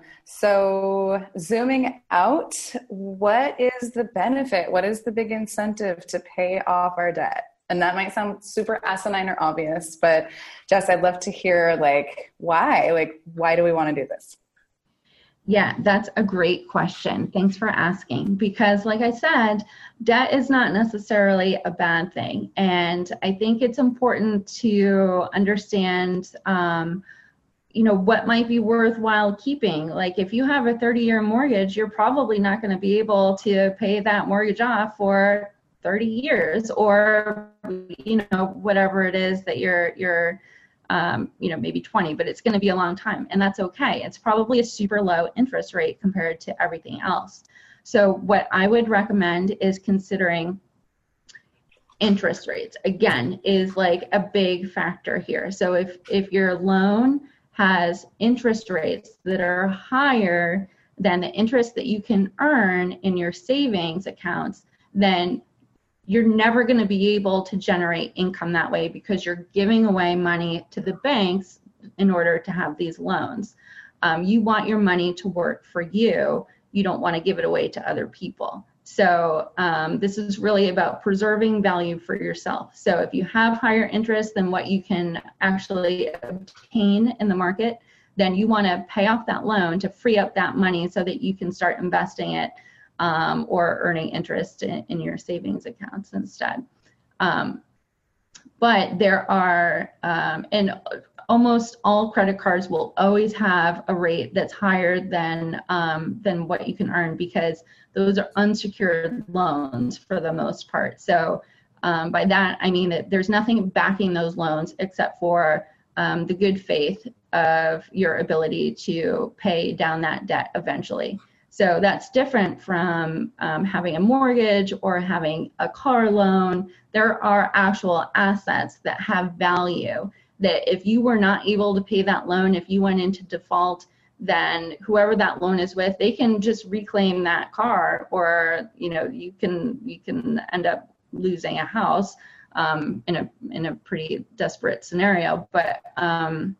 so zooming out, what is the benefit? What is the big incentive to pay off our debt? And that might sound super asinine or obvious, but Jess, I'd love to hear like why, like why do we want to do this? Yeah, that's a great question. Thanks for asking. Because like I said, debt is not necessarily a bad thing. And I think it's important to understand, um, you know, what might be worthwhile keeping. Like if you have a thirty year mortgage, you're probably not going to be able to pay that mortgage off for thirty years, or, you know, whatever it is that you're, you're, Um, you know, maybe twenty, but it's going to be a long time, and that's okay. It's probably a super low interest rate compared to everything else. So what I would recommend is considering interest rates. Again, is like a big factor here. So if, if your loan has interest rates that are higher than the interest that you can earn in your savings accounts, then you're never going to be able to generate income that way, because you're giving away money to the banks in order to have these loans. Um, you want your money to work for you. You don't want to give it away to other people. So um, this is really about preserving value for yourself. So if you have higher interest than what you can actually obtain in the market, then you want to pay off that loan to free up that money so that you can start investing it Um, or earning interest in, in your savings accounts instead. Um, but there are, um, and almost all credit cards will always have a rate that's higher than, um, than what you can earn, because those are unsecured loans for the most part. So um, by that, I mean that there's nothing backing those loans except for um, the good faith of your ability to pay down that debt eventually. So that's different from um, having a mortgage or having a car loan. There are actual assets that have value that if you were not able to pay that loan, if you went into default, then whoever that loan is with, they can just reclaim that car, or, you know, you can, you can end up losing a house um, in a, in a pretty desperate scenario. But um,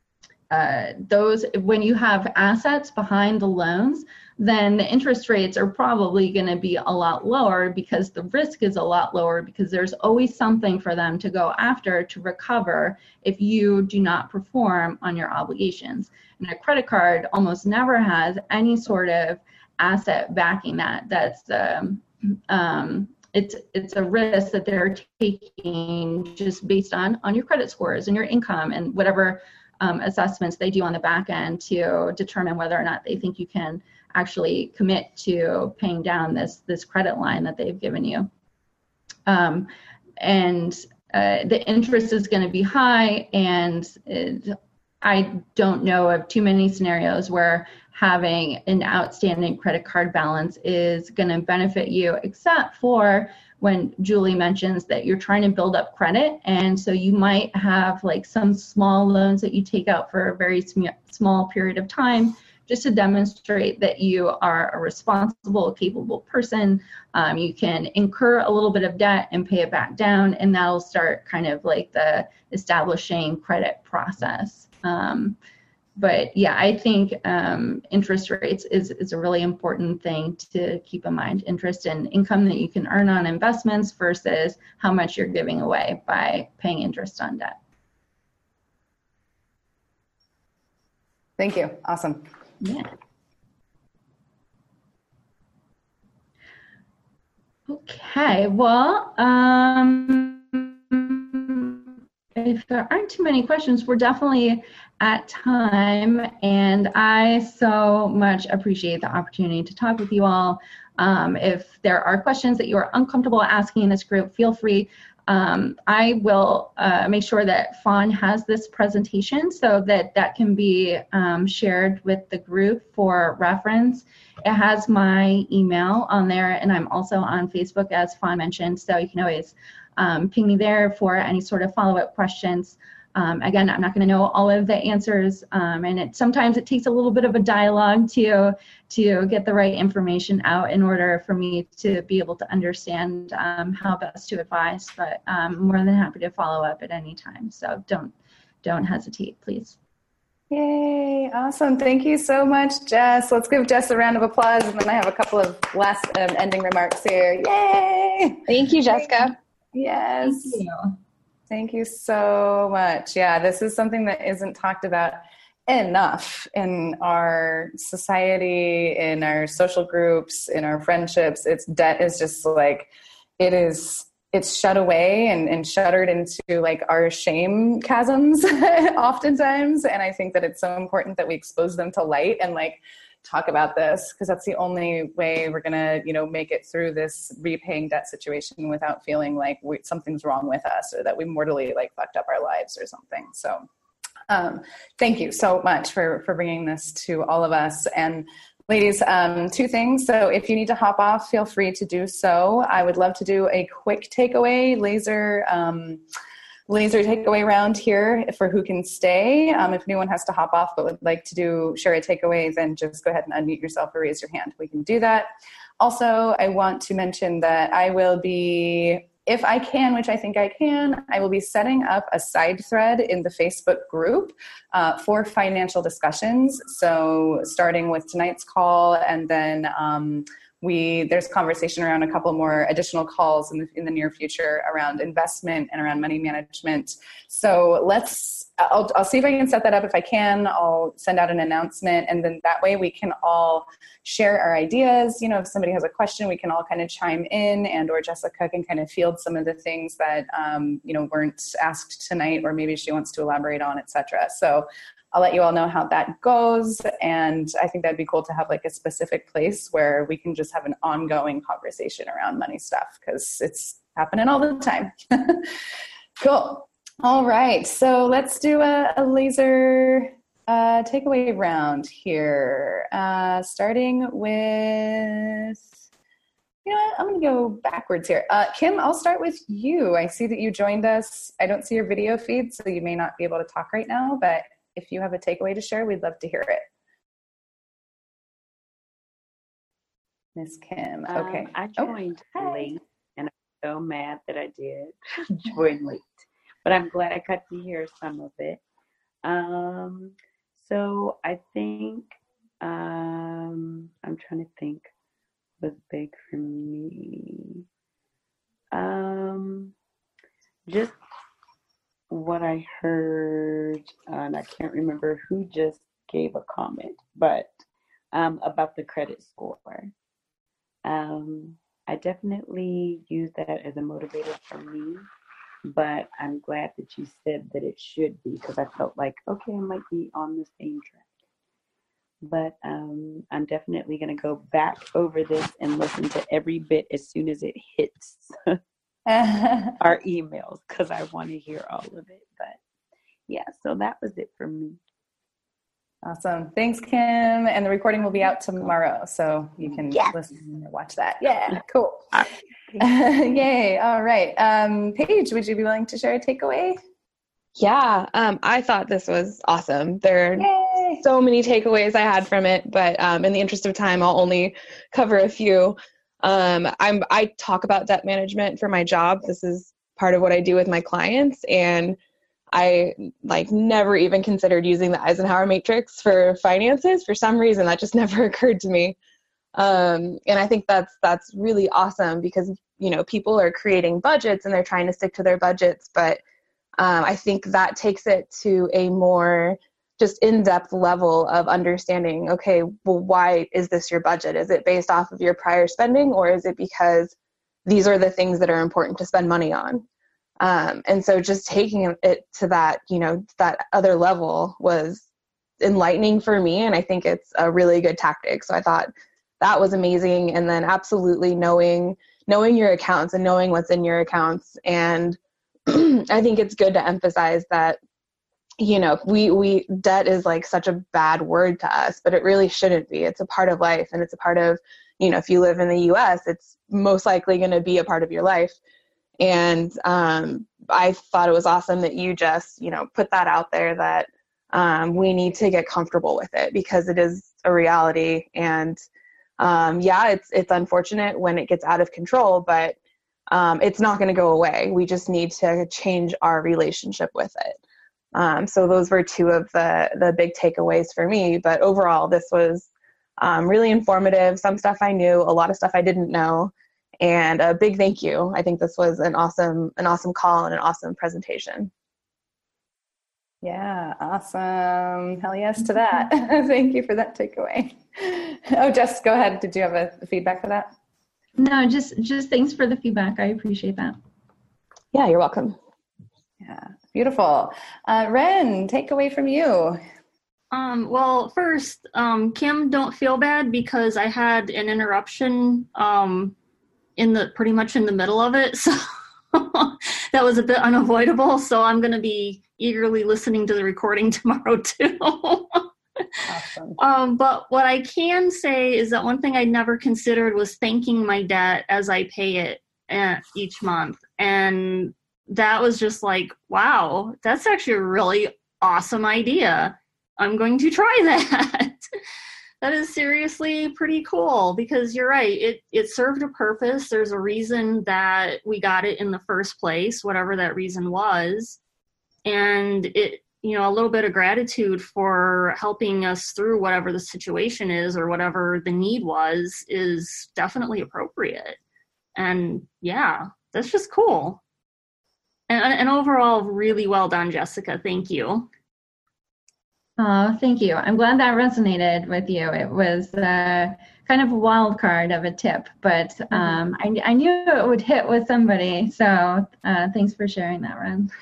uh, those, when you have assets behind the loans, then the interest rates are probably going to be a lot lower, because the risk is a lot lower, because there's always something for them to go after to recover if you do not perform on your obligations. And a credit card almost never has any sort of asset backing that. That's um, um, it's it's a risk that they're taking just based on on your credit scores and your income and whatever um, assessments they do on the back end to determine whether or not they think you can actually commit to paying down this this credit line that they've given you. Um, and uh, the interest is going to be high, and it, I don't know of too many scenarios where having an outstanding credit card balance is going to benefit you, except for when Julie mentions that you're trying to build up credit, and so you might have like some small loans that you take out for a very sm- small period of time, just to demonstrate that you are a responsible, capable person. Um, you can incur a little bit of debt and pay it back down, and that'll start kind of like the establishing credit process. Um, but yeah, I think um, interest rates is, is a really important thing to keep in mind. Interest and income that you can earn on investments versus how much you're giving away by paying interest on debt. Thank you. Awesome. Yeah. Okay, well, um, if there aren't too many questions, we're definitely at time, and I so much appreciate the opportunity to talk with you all. Um, if there are questions that you are uncomfortable asking in this group, feel free. Um, I will uh, make sure that Fawn has this presentation so that that can be um, shared with the group for reference. It has my email on there, and I'm also on Facebook, as Fawn mentioned, so you can always um, ping me there for any sort of follow-up questions. Um, again, I'm not going to know all of the answers, um, and it, sometimes it takes a little bit of a dialogue to to get the right information out in order for me to be able to understand um, how best to advise. But I'm more than happy to follow up at any time. So don't don't hesitate, please. Yay! Awesome. Thank you so much, Jess. Let's give Jess a round of applause, and then I have a couple of last um, ending remarks here. Yay! Thank you, Jessica. Yes. Thank you. Thank you so much. Yeah, this is something that isn't talked about enough in our society, in our social groups, in our friendships. It's debt is just like, it is, it's shut away and, and shuttered into like our shame chasms oftentimes. And I think that it's so important that we expose them to light and like talk about this, because that's the only way we're going to, you know, make it through this repaying debt situation without feeling like we, something's wrong with us or that we mortally like fucked up our lives or something. So um, thank you so much for, for bringing this to all of us. And ladies, um, two things. So if you need to hop off, feel free to do so. I would love to do a quick takeaway laser um, laser takeaway round here for who can stay. Um, if anyone has to hop off but would like to do share a takeaway, then just go ahead and unmute yourself or raise your hand. We can do that. Also, I want to mention that I will be, if I can, which I think I can, I will be setting up a side thread in the Facebook group uh, for financial discussions. So starting with tonight's call, and then um, We there's conversation around a couple more additional calls in the, in the near future around investment and around money management. So let's, I'll, I'll see if I can set that up. If I can, I'll send out an announcement, and then that way we can all share our ideas. You know, if somebody has a question, we can all kind of chime in, and or Jessica can kind of field some of the things that, um, you know, weren't asked tonight, or maybe she wants to elaborate on, et cetera. So I'll let you all know how that goes. And I think that'd be cool to have like a specific place where we can just have an ongoing conversation around money stuff, because it's happening all the time. Cool. All right. So let's do a, a laser uh, takeaway round here. Uh, starting with, you know what, I'm going to go backwards here. Uh, Kim, I'll start with you. I see that you joined us. I don't see your video feed, so you may not be able to talk right now, but if you have a takeaway to share, we'd love to hear it. Miss Kim, okay. Um, I joined oh, late, and I'm so mad that I did join late. But I'm glad I got to hear some of it. Um, so I think, um, I'm trying to think what's big for me. Um, just what I heard, uh, and I can't remember who just gave a comment, but um, about the credit score. Um, I definitely use that as a motivator for me, but I'm glad that you said that it should be, because I felt like, okay, I might be on the same track. But um, I'm definitely going to go back over this and listen to every bit as soon as it hits our emails, because I want to hear all of it. But yeah, so that was it for me. Awesome. Thanks, Kim. And the recording will be out tomorrow, so you can yes. listen and watch that. Yeah, cool. Yay. All right. Um, Paige, would you be willing to share a takeaway? Yeah, um, I thought this was awesome. There are Yay. so many takeaways I had from it, but um, in the interest of time, I'll only cover a few. Um, I'm, I talk about debt management for my job. This is part of what I do with my clients, and I like never even considered using the Eisenhower matrix for finances. For some reason, that just never occurred to me. Um, and I think that's, that's really awesome, because, you know, people are creating budgets and they're trying to stick to their budgets. But um, I think that takes it to a more just in-depth level of understanding, okay, well, why is this your budget? Is it based off of your prior spending, or is it because these are the things that are important to spend money on? Um, and so just taking it to that, you know, that other level was enlightening for me. And I think it's a really good tactic. So I thought that was amazing. And then absolutely knowing, knowing your accounts and knowing what's in your accounts. And I think it's good to emphasize that, you know, we, we, debt is like such a bad word to us, but it really shouldn't be. It's a part of life, and it's a part of, you know, if you live in the U S, it's most likely going to be a part of your life. And um, I thought it was awesome that you just, you know, put that out there, that um, we need to get comfortable with it, because it is a reality. And um, yeah, it's, it's unfortunate when it gets out of control, but um, it's not going to go away. We just need to change our relationship with it. Um, so those were two of the, the big takeaways for me. But overall, this was um, really informative. Some stuff I knew, a lot of stuff I didn't know. And a big thank you. I think this was an awesome, an awesome call and an awesome presentation. Yeah, awesome. Hell yes to that. Thank you for that takeaway. Oh, Jess, go ahead. Did you have a, a feedback for that? No, just just thanks for the feedback. I appreciate that. Yeah, you're welcome. Yeah, beautiful. Uh, Ren, takeaway from you. Um, well, first, um, Kim, don't feel bad, because I had an interruption um, in the pretty much in the middle of it, so that was a bit unavoidable. So I'm going to be eagerly listening to the recording tomorrow too. Awesome. Um, but what I can say is that one thing I never considered was thanking my debt as I pay it uh, each month, and that was just like, wow, that's actually a really awesome idea. I'm going to try that. That is seriously pretty cool, because you're right. It it served a purpose. There's a reason that we got it in the first place, whatever that reason was. And it, you know, a little bit of gratitude for helping us through whatever the situation is or whatever the need was is definitely appropriate. And yeah, that's just cool. And, and overall, really well done, Jessica. Thank you. Oh, thank you. I'm glad that resonated with you. It was uh, kind of a wild card of a tip, but um, I, I knew it would hit with somebody. So uh, thanks for sharing that, Ren.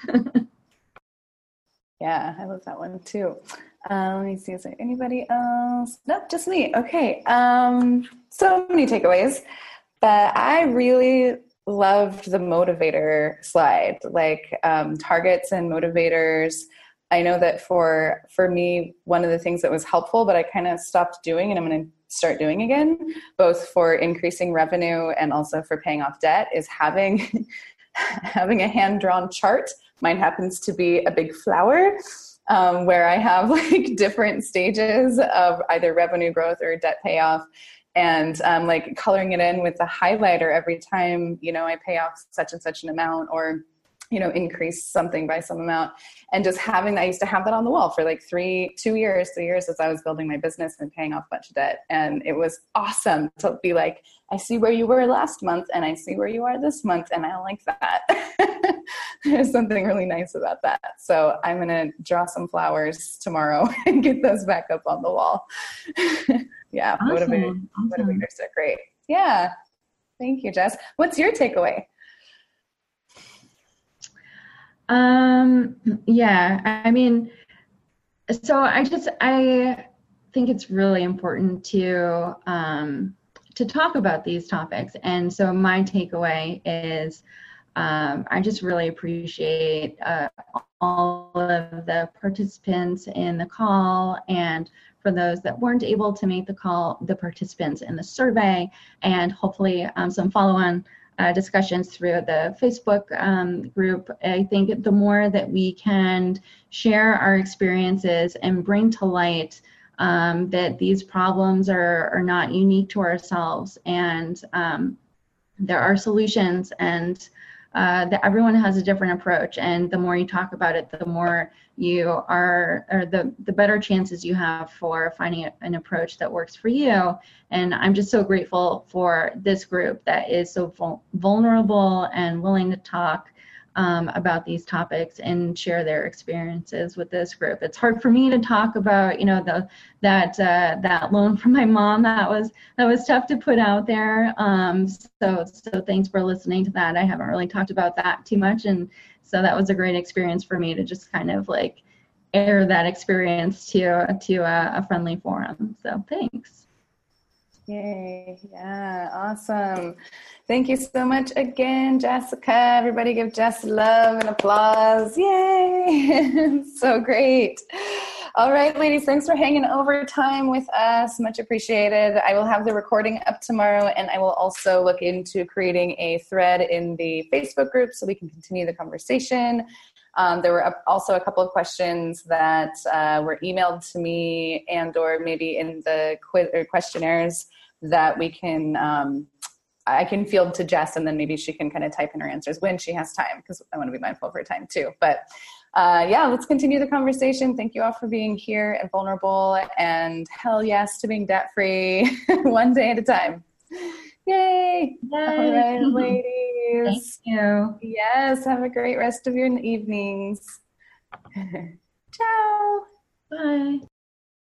Yeah, I love that one too. Uh, let me see, is there anybody else? Nope, just me. Okay. Um, so many takeaways, but I really loved the motivator slide, like um, targets and motivators. I know that for for me, one of the things that was helpful, but I kind of stopped doing, and I'm going to start doing again, both for increasing revenue and also for paying off debt, is having having a hand-drawn chart. Mine happens to be a big flower um, where I have like different stages of either revenue growth or debt payoff, and um, like coloring it in with a highlighter every time, you know, I pay off such and such an amount, or you know, increase something by some amount. And just having that, I used to have that on the wall for like three, two years, three years as I was building my business and paying off a bunch of debt. And it was awesome to be like, I see where you were last month and I see where you are this month. And I like that. There's something really nice about that. So I'm going to draw some flowers tomorrow and get those back up on the wall. Yeah. Awesome. Motivators, Awesome. Motivators are great. Yeah. Thank you, Jess. What's your takeaway? Um, yeah, I mean, so I just, I think it's really important to, um, to talk about these topics. And so my takeaway is, um, I just really appreciate, uh, all of the participants in the call, and for those that weren't able to make the call, the participants in the survey, and hopefully, um, some follow-on Uh, discussions through the Facebook um, group. I think the more that we can share our experiences and bring to light um, that these problems are, are not unique to ourselves, and um, there are solutions, and uh, that everyone has a different approach. And the more you talk about it, the more you are, or the, the better chances you have for finding a, an approach that works for you. And I'm just so grateful for this group that is so vul- vulnerable and willing to talk um, about these topics and share their experiences with this group. It's hard for me to talk about, you know, the that uh, that loan from my mom. That was that was tough to put out there. Um, so so thanks for listening to that. I haven't really talked about that too much, and So that was a great experience for me to just kind of like air that experience to to a, a friendly forum. So thanks. Yay. Yeah, awesome. Thank you so much again, Jessica. Everybody give Jess love and applause. Yay. So great. All right, ladies, thanks for hanging overtime with us. Much appreciated. I will have the recording up tomorrow, and I will also look into creating a thread in the Facebook group so we can continue the conversation. Um, there were also a couple of questions that uh, were emailed to me and or maybe in the quiz or questionnaires that we can, um, I can field to Jess, and then maybe she can kind of type in her answers when she has time, because I want to be mindful of her time too. But uh, yeah, let's continue the conversation. Thank you all for being here and vulnerable, and hell yes to being debt-free one day at a time. Yay. Yay. All right, ladies. Thank you. Yes, have a great rest of your evenings. Ciao.